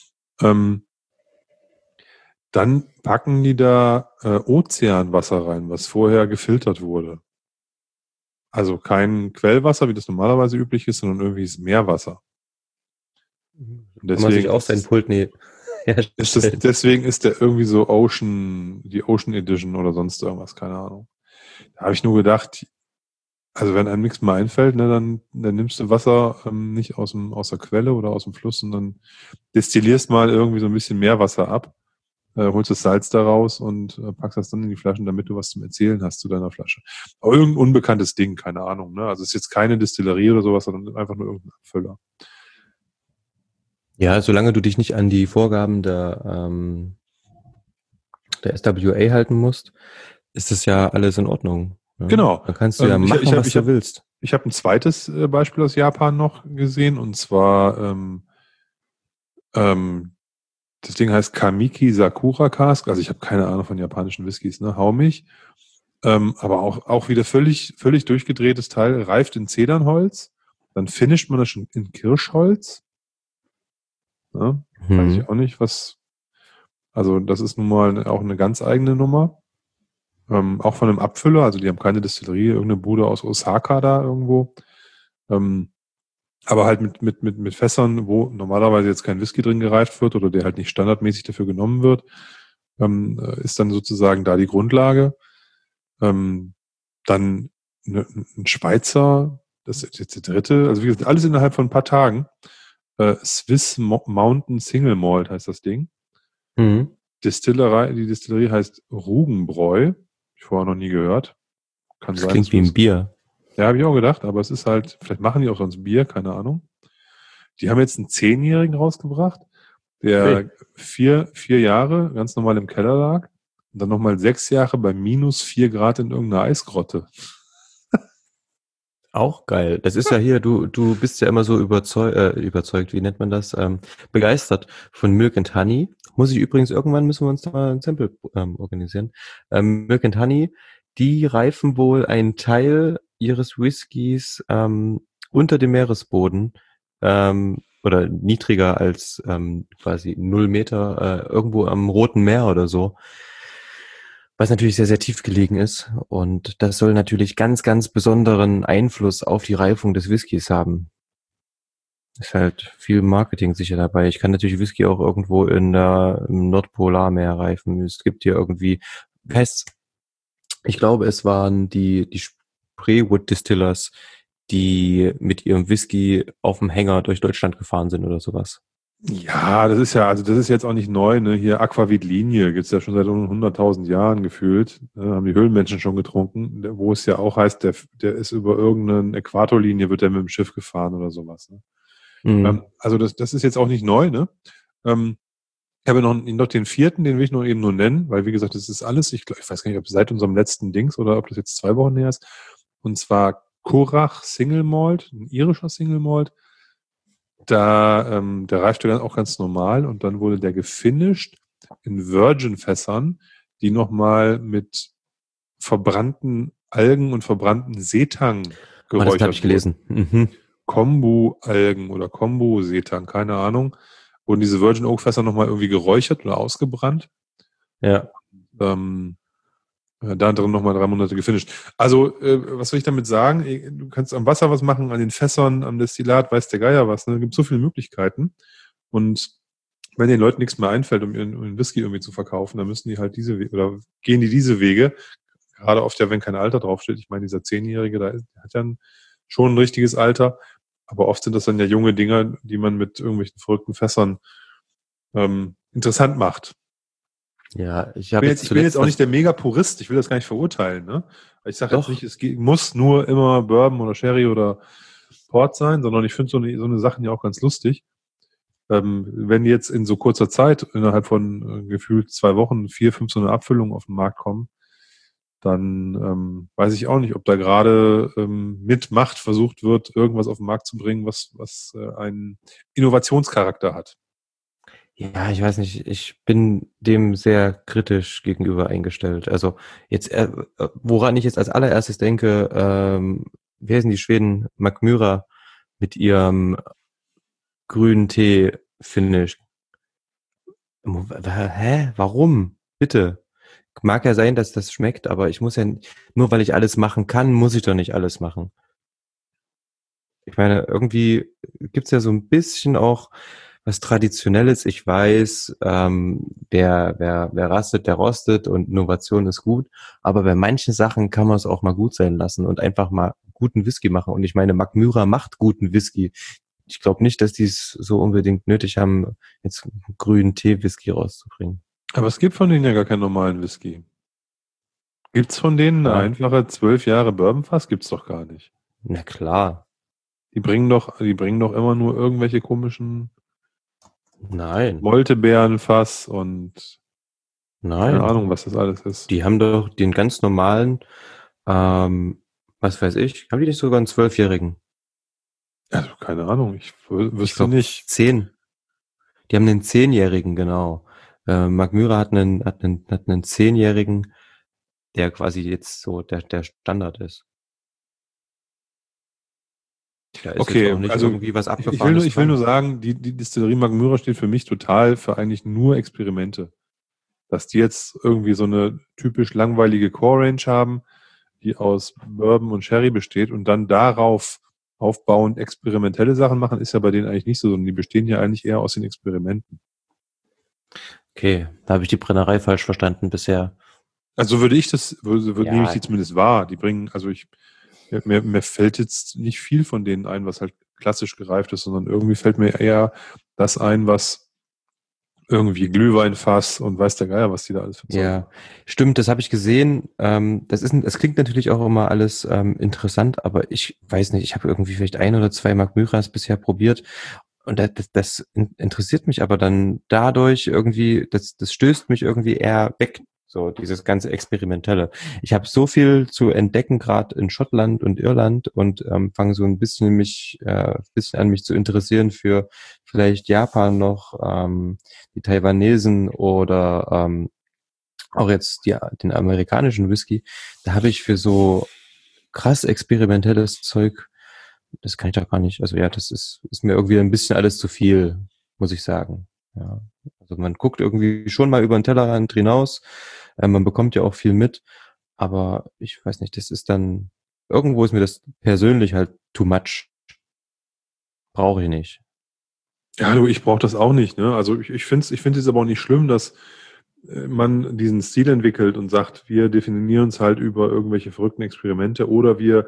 dann packen die da Ozeanwasser rein, was vorher gefiltert wurde. Also kein Quellwasser, wie das normalerweise üblich ist, sondern irgendwie das Meerwasser. Und
Kann man sich auch sein Pult herstellen.
deswegen ist der irgendwie so die Ocean Edition oder sonst irgendwas, keine Ahnung. Da habe ich nur gedacht, also wenn einem nichts mehr einfällt, ne, dann nimmst du Wasser nicht aus der Quelle oder aus dem Fluss, sondern destillierst mal irgendwie so ein bisschen Meerwasser ab, holst das Salz daraus und packst das dann in die Flaschen, damit du was zum Erzählen hast zu deiner Flasche. Aber irgendein unbekanntes Ding, keine Ahnung. Ne? Also es ist jetzt keine Destillerie oder sowas, sondern einfach nur irgendein Abfüller.
Ja, solange du dich nicht an die Vorgaben der SWA halten musst, ist das ja alles in Ordnung. Ne?
Genau.
Dann kannst du ja machen, was du willst.
Ich habe ein zweites Beispiel aus Japan noch gesehen, und zwar ähm, das Ding heißt Kamiki Sakura Cask. Also ich habe keine Ahnung von japanischen Whiskys, ne? Hau mich. Aber auch wieder völlig durchgedrehtes Teil, reift in Zedernholz. Dann finisht man das schon in Kirschholz. Ne? Weiß ich
Mhm.
auch nicht, was. Also das ist nun mal auch eine ganz eigene Nummer. Auch von einem Abfüller, also die haben keine Distillerie, irgendeine Bude aus Osaka da irgendwo. Ähm, aber halt mit Fässern, wo normalerweise jetzt kein Whisky drin gereift wird oder der halt nicht standardmäßig dafür genommen wird, ist dann sozusagen da die Grundlage. Ähm, dann ein Schweizer, das ist jetzt der dritte, also wie gesagt, alles innerhalb von ein paar Tagen. Swiss Mountain Single Malt heißt das Ding.
Mhm.
Die Distillerie heißt Rugenbräu. Hab ich vorher noch nie gehört. Kann
Das
sein, dass
klingt
du
wie ein
das.
Bier.
Ja, habe ich auch gedacht, aber es ist halt, vielleicht machen die auch sonst Bier, keine Ahnung. Die haben jetzt einen Zehnjährigen rausgebracht,
Ui.
der vier Jahre ganz normal im Keller lag und dann nochmal 6 Jahre bei -4 Grad in irgendeiner Eisgrotte.
Auch geil. Das ist ja hier, du bist ja immer so überzeugt, wie nennt man das? Begeistert von Milk and Honey. Muss ich übrigens, irgendwann müssen wir uns da mal ein Sample organisieren. Milk and Honey, die reifen wohl einen Teil ihres Whiskys unter dem Meeresboden oder niedriger als quasi 0 Meter irgendwo am Roten Meer oder so. Was natürlich sehr, sehr tief gelegen ist. Und das soll natürlich ganz, ganz besonderen Einfluss auf die Reifung des Whiskys haben. Ist halt viel Marketing sicher dabei. Ich kann natürlich Whisky auch irgendwo im Nordpolarmeer reifen. Es gibt hier irgendwie, wie heißt's? Ich glaube, es waren die Spreewood Distillers, die mit ihrem Whisky auf dem Hänger durch Deutschland gefahren sind oder sowas.
Ja, das ist ja, also das ist jetzt auch nicht neu, ne? Hier Aquavit-Linie gibt's ja schon seit 100.000 Jahren gefühlt. Haben die Höhlenmenschen schon getrunken, wo es ja auch heißt, der ist über irgendeine Äquatorlinie, wird der mit dem Schiff gefahren oder sowas. Ne?
Mhm.
Also das ist jetzt auch nicht neu, ne? Ähm, ich habe noch den vierten, den will ich noch eben nur nennen, weil wie gesagt, das ist alles, ich weiß gar nicht, ob seit unserem letzten Dings oder ob das jetzt 2 Wochen her ist. Und zwar Korach Single Malt, ein irischer Single Malt. Der reifte dann auch ganz normal und dann wurde der gefinished in Virgin-Fässern, die nochmal mit verbrannten Algen und verbrannten Seetang
Oh, das habe
geräuchert
ich
wurden.
gelesen. Mhm.
Kombu-Algen oder Kombu-Seetang, keine Ahnung. Wurden diese Virgin Oak-Fässer nochmal irgendwie geräuchert oder ausgebrannt.
Ja.
Ähm, Da drin nochmal 3 Monate gefinisht. Also, was will ich damit sagen? Du kannst am Wasser was machen, an den Fässern, am Destillat, weiß der Geier was. Ne? Es gibt so viele Möglichkeiten. Und wenn den Leuten nichts mehr einfällt, um ihren Whisky irgendwie zu verkaufen, dann müssen die halt oder gehen die diese Wege. Gerade oft ja, wenn kein Alter draufsteht. Ich meine, dieser Zehnjährige, der hat ja schon ein richtiges Alter. Aber oft sind das dann ja junge Dinger, die man mit irgendwelchen verrückten Fässern interessant macht.
Ja, ich habe jetzt
Ich bin jetzt
zuletzt
auch nicht
das
der Mega-Purist, ich will das gar nicht verurteilen, ne? Ich sage jetzt nicht,
doch.
es muss nur immer Bourbon oder Sherry oder Port sein, sondern ich finde so eine Sachen ja auch ganz lustig. Wenn jetzt in so kurzer Zeit, innerhalb von gefühlt 2 Wochen, 4, 5 so eine Abfüllung auf den Markt kommen, dann weiß ich auch nicht, ob da gerade mit Macht versucht wird, irgendwas auf den Markt zu bringen, was einen Innovationscharakter hat.
Ja, ich weiß nicht, ich bin dem sehr kritisch gegenüber eingestellt. Also jetzt, woran ich jetzt als allererstes denke, wie heißen die Schweden? Mackmyra mit ihrem grünen Tee-Finish. Hä? Warum? Bitte. Mag ja sein, dass das schmeckt, aber ich muss ja, nur weil ich alles machen kann, muss ich doch nicht alles machen. Ich meine, irgendwie gibt's ja so ein bisschen auch was Traditionelles. Ich weiß, wer rastet, der rostet und Innovation ist gut. Aber bei manchen Sachen kann man es auch mal gut sein lassen und einfach mal guten Whisky machen. Und ich meine, Mackmyra macht guten Whisky. Ich glaube nicht, dass die es so unbedingt nötig haben, jetzt einen grünen Tee-Whisky rauszubringen.
Aber es gibt von denen ja gar keinen normalen Whisky. Gibt's von denen eine
Ja,
einfache 12 Jahre Bourbonfass? Gibt's doch gar nicht.
na klar.
Die bringen doch immer nur irgendwelche komischen
Nein,
Moltebeerenfass und keine
nein.
Ahnung, was das alles ist.
Die haben doch den ganz normalen ähm, Was weiß ich? Haben die nicht sogar einen 12-Jährigen?
Also keine Ahnung, ich
Ich
wüsste
glaube
nicht.
10. Die haben einen 10-Jährigen, genau. Mark Myra hat einen 10-Jährigen, der quasi jetzt so der Standard ist. Da ist jetzt
Okay,
auch nicht
also
irgendwie was
ich
Abgefahrenes
will
dran.
nur sagen, die Distillerie Magmyra steht für mich total für eigentlich nur Experimente. Dass die jetzt irgendwie so eine typisch langweilige Core-Range haben, die aus Bourbon und Sherry besteht und dann darauf aufbauend experimentelle Sachen machen, ist ja bei denen eigentlich nicht so, sondern die bestehen ja eigentlich eher aus den Experimenten.
Okay, da habe ich die Brennerei falsch verstanden bisher.
Also würde ich das, nehme ich
Ja,
die zumindest wahr. Die bringen, also mir fällt jetzt nicht viel von denen ein, was halt klassisch gereift ist, sondern irgendwie fällt mir eher das ein, was irgendwie Glühweinfass und weiß der Geier, was die da alles für Zeug
ja,
machen.
stimmt, das habe ich gesehen. Das klingt natürlich auch immer alles interessant, aber ich weiß nicht, ich habe irgendwie vielleicht 1 oder 2 Mark Myras bisher probiert und das interessiert mich aber dann dadurch irgendwie, das stößt mich irgendwie eher weg, so dieses ganze Experimentelle. Ich habe so viel zu entdecken, gerade in Schottland und Irland und fange so ein bisschen an mich zu interessieren für vielleicht Japan noch, die Taiwanesen oder auch jetzt den amerikanischen Whisky, da habe ich für so krass experimentelles Zeug, das kann ich doch gar nicht. Also ja, das ist mir irgendwie ein bisschen alles zu viel, muss ich sagen. Ja. Also man guckt irgendwie schon mal über den Tellerrand hinaus, man bekommt ja auch viel mit, aber ich weiß nicht, das ist dann, irgendwo ist mir das persönlich halt too much. Brauche ich nicht.
Ja, du, ich brauche das auch nicht, ne? Also ich finde es aber auch nicht schlimm, dass man diesen Stil entwickelt und sagt, wir definieren uns halt über irgendwelche verrückten Experimente oder wir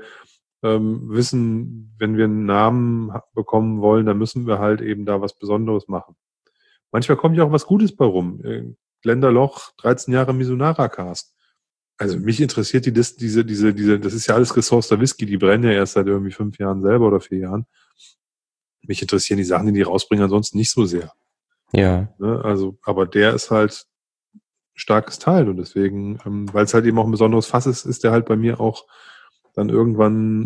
wissen, wenn wir einen Namen bekommen wollen, dann müssen wir halt eben da was Besonderes machen. Manchmal kommt ja auch was Gutes bei rum. Glendalough, 13 Jahre Mizunara Cask. Also mich interessiert das ist ja alles gesourceter Whisky, die brennen ja erst seit irgendwie 5 Jahren selber oder 4 Jahren. Mich interessieren die Sachen, die die rausbringen, ansonsten nicht so sehr.
Ja,
Ne? Also, aber der ist halt starkes Teil und deswegen, weil es halt eben auch ein besonderes Fass ist, ist der halt bei mir auch dann irgendwann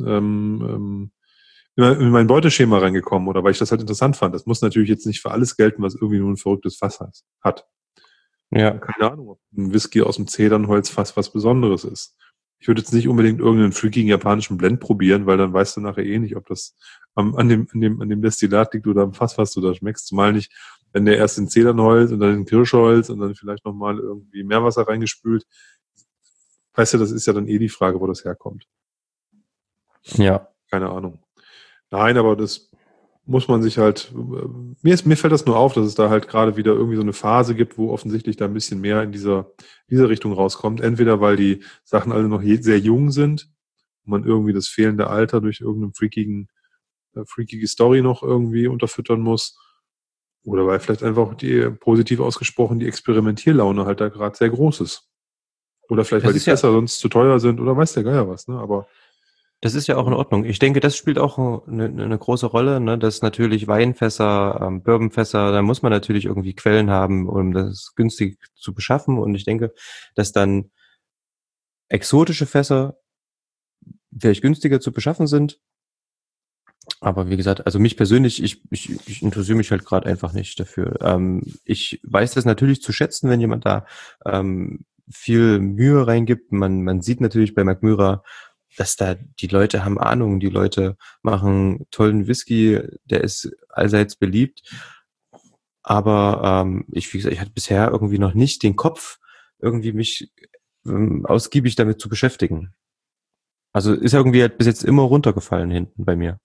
in mein Beuteschema reingekommen oder weil ich das halt interessant fand. Das muss natürlich jetzt nicht für alles gelten, was irgendwie nur ein verrücktes Fass hat.
ja,
Keine Ahnung, ob ein Whisky aus dem Zedernholzfass was Besonderes ist. Ich würde jetzt nicht unbedingt irgendeinen freakigen japanischen Blend probieren, weil dann weißt du nachher eh nicht, ob das an dem Destillat liegt oder am Fass, was du da schmeckst. Zumal nicht, wenn der erst in Zedernholz und dann in Kirschholz und dann vielleicht nochmal irgendwie Meerwasser reingespült. Weißt du, das ist ja dann eh die Frage, wo das herkommt.
ja.
Keine Ahnung. Nein, aber das muss man sich halt, mir fällt das nur auf, dass es da halt gerade wieder irgendwie so eine Phase gibt, wo offensichtlich da ein bisschen mehr in dieser Richtung rauskommt. Entweder weil die Sachen alle noch sehr jung sind und man irgendwie das fehlende Alter durch irgendeine freakige Story noch irgendwie unterfüttern muss. Oder weil vielleicht einfach die, positiv ausgesprochen, die Experimentierlaune halt da gerade sehr groß ist. Oder vielleicht, weil
Das
die
ist ja,
Fässer sonst zu teuer sind oder weiß der Geier was, ne? Aber
Das ist ja auch in
ähm,
Ordnung. Ich denke, das spielt auch eine große Rolle, ne? Dass natürlich Weinfässer, Bourbonfässer, da muss man natürlich irgendwie Quellen haben, um das günstig zu beschaffen. Und ich denke, dass dann exotische Fässer vielleicht günstiger zu beschaffen sind. Aber wie gesagt, also mich persönlich, ich interessiere mich halt gerade einfach nicht dafür. Ich weiß das natürlich zu schätzen, wenn jemand da viel Mühe reingibt. Man sieht natürlich bei Mac dass da die Leute haben Ahnung, die Leute machen tollen Whisky, der ist allseits beliebt. Aber wie gesagt, ich hatte bisher irgendwie noch nicht den Kopf, irgendwie mich ausgiebig damit zu beschäftigen. Also ist irgendwie halt bis jetzt immer runtergefallen hinten bei mir.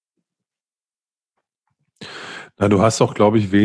na, du hast auch, glaube ich,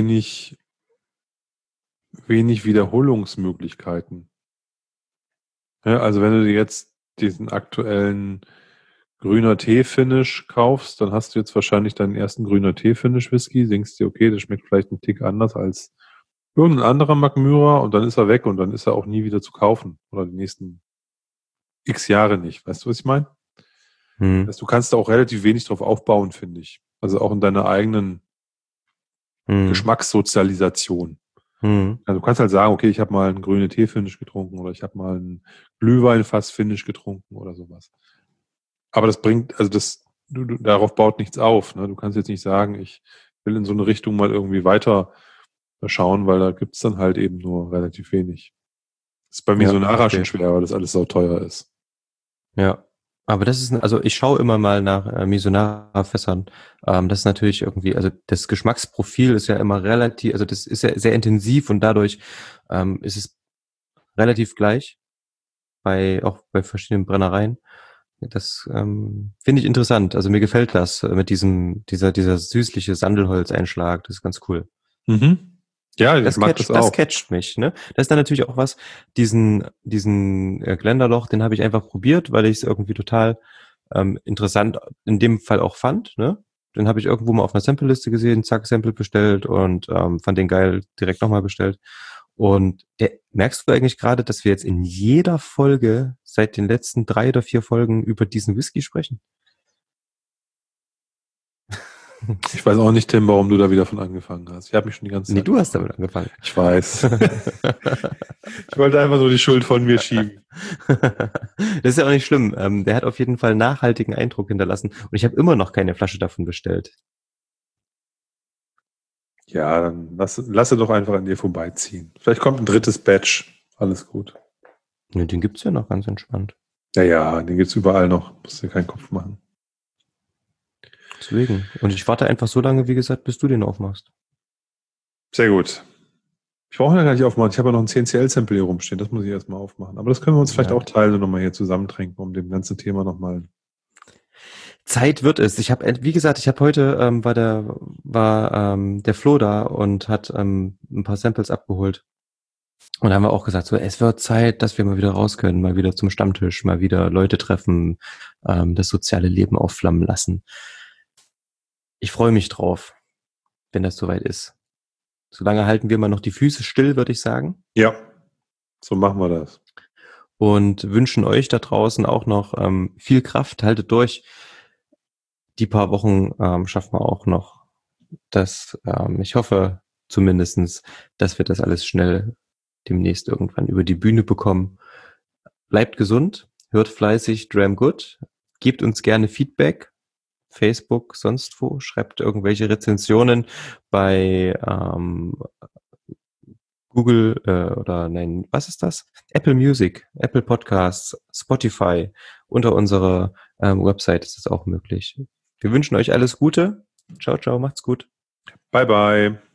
wenig Wiederholungsmöglichkeiten. Ja, also wenn du dir jetzt diesen aktuellen grüner Tee-Finish kaufst, dann hast du jetzt wahrscheinlich deinen ersten grüner Tee-Finish-Whisky, denkst dir, okay, das schmeckt vielleicht einen Tick anders als irgendein anderer Mackmyra und dann ist er weg und dann ist er auch nie wieder zu kaufen oder die nächsten x Jahre nicht. Weißt du, was ich meine?
Hm.
Das heißt, du kannst da auch relativ wenig drauf aufbauen, finde ich. Also auch in deiner eigenen
Hm.
Geschmackssozialisation.
Hm.
Also du kannst halt sagen, okay, ich habe mal einen grüne Tee-Finish getrunken oder ich habe mal einen Glühwein-Fass-Finish getrunken oder sowas. Aber das bringt, also darauf baut nichts auf. Ne? Du kannst jetzt nicht sagen, ich will in so eine Richtung mal irgendwie weiter schauen, weil da gibt's dann halt eben nur relativ wenig. Das ist bei
Ja,
Misonara schon
verstehe.
schwer, weil das alles so teuer ist.
Ja. Aber das ist, also ich schaue immer mal nach Misonara-Fässern. Das ist natürlich irgendwie, also das Geschmacksprofil ist ja immer relativ, also das ist ja sehr intensiv und dadurch ist es relativ gleich auch bei verschiedenen Brennereien. Das finde ich interessant. Also mir gefällt das mit dieser süßliche Sandelholzeinschlag. Das ist ganz cool.
Mhm. Ja, ich mag das
Das
auch.
catcht mich, ne? Das ist dann natürlich auch was, diesen Gländerloch, den habe ich einfach probiert, weil ich es irgendwie total interessant in dem Fall auch fand, ne? Den habe ich irgendwo mal auf einer Sample-Liste gesehen, zack, Sample bestellt und fand den geil, direkt nochmal bestellt. Und merkst du eigentlich gerade, dass wir jetzt in jeder Folge seit den letzten 3 oder 4 Folgen über diesen Whisky sprechen?
Ich weiß auch nicht, Tim, warum du da wieder von angefangen hast. Ich habe mich schon die ganze
Nee,
Zeit
du hast damit
gefragt.
angefangen.
Ich weiß. Ich wollte einfach nur die Schuld von mir schieben.
Das ist ja auch nicht schlimm. Der hat auf jeden Fall nachhaltigen Eindruck hinterlassen. Und ich habe immer noch keine Flasche davon bestellt.
Ja, dann lasse doch einfach an dir vorbeiziehen. Vielleicht kommt ein drittes Batch. Alles gut.
Ne, den gibt's ja noch ganz entspannt.
Ja, ja, den gibt's überall noch. Musst dir keinen Kopf machen.
Deswegen. Und ich warte einfach so lange, wie gesagt, bis du den aufmachst.
Sehr gut. Ich brauche ja gar nicht aufmachen. Ich habe ja noch ein CNCL-Sample hier rumstehen. Das muss ich erstmal aufmachen. Aber das können wir uns vielleicht
Ja.
auch teilen und nochmal hier zusammentrinken, um dem ganzen Thema nochmal.
Zeit wird es. Wie gesagt, ich habe heute war der Flo da und hat ein paar Samples abgeholt. Und da haben wir auch gesagt, so es wird Zeit, dass wir mal wieder raus können, mal wieder zum Stammtisch, mal wieder Leute treffen, das soziale Leben aufflammen lassen. Ich freue mich drauf, wenn das soweit ist. Solange halten wir mal noch die Füße still, würde ich sagen.
Ja, so machen wir das.
Und wünschen euch da draußen auch noch viel Kraft. Haltet durch. Die paar Wochen schaffen wir auch noch. Ich hoffe zumindestens, dass wir das alles schnell demnächst irgendwann über die Bühne bekommen. Bleibt gesund, hört fleißig Dram Good, gebt uns gerne Feedback, Facebook, sonst wo, schreibt irgendwelche Rezensionen bei Google oder nein, was ist das? Apple Music, Apple Podcasts, Spotify. Unter unserer Website ist das auch möglich. Wir wünschen euch alles Gute. Ciao, ciao, macht's gut.
Bye, bye.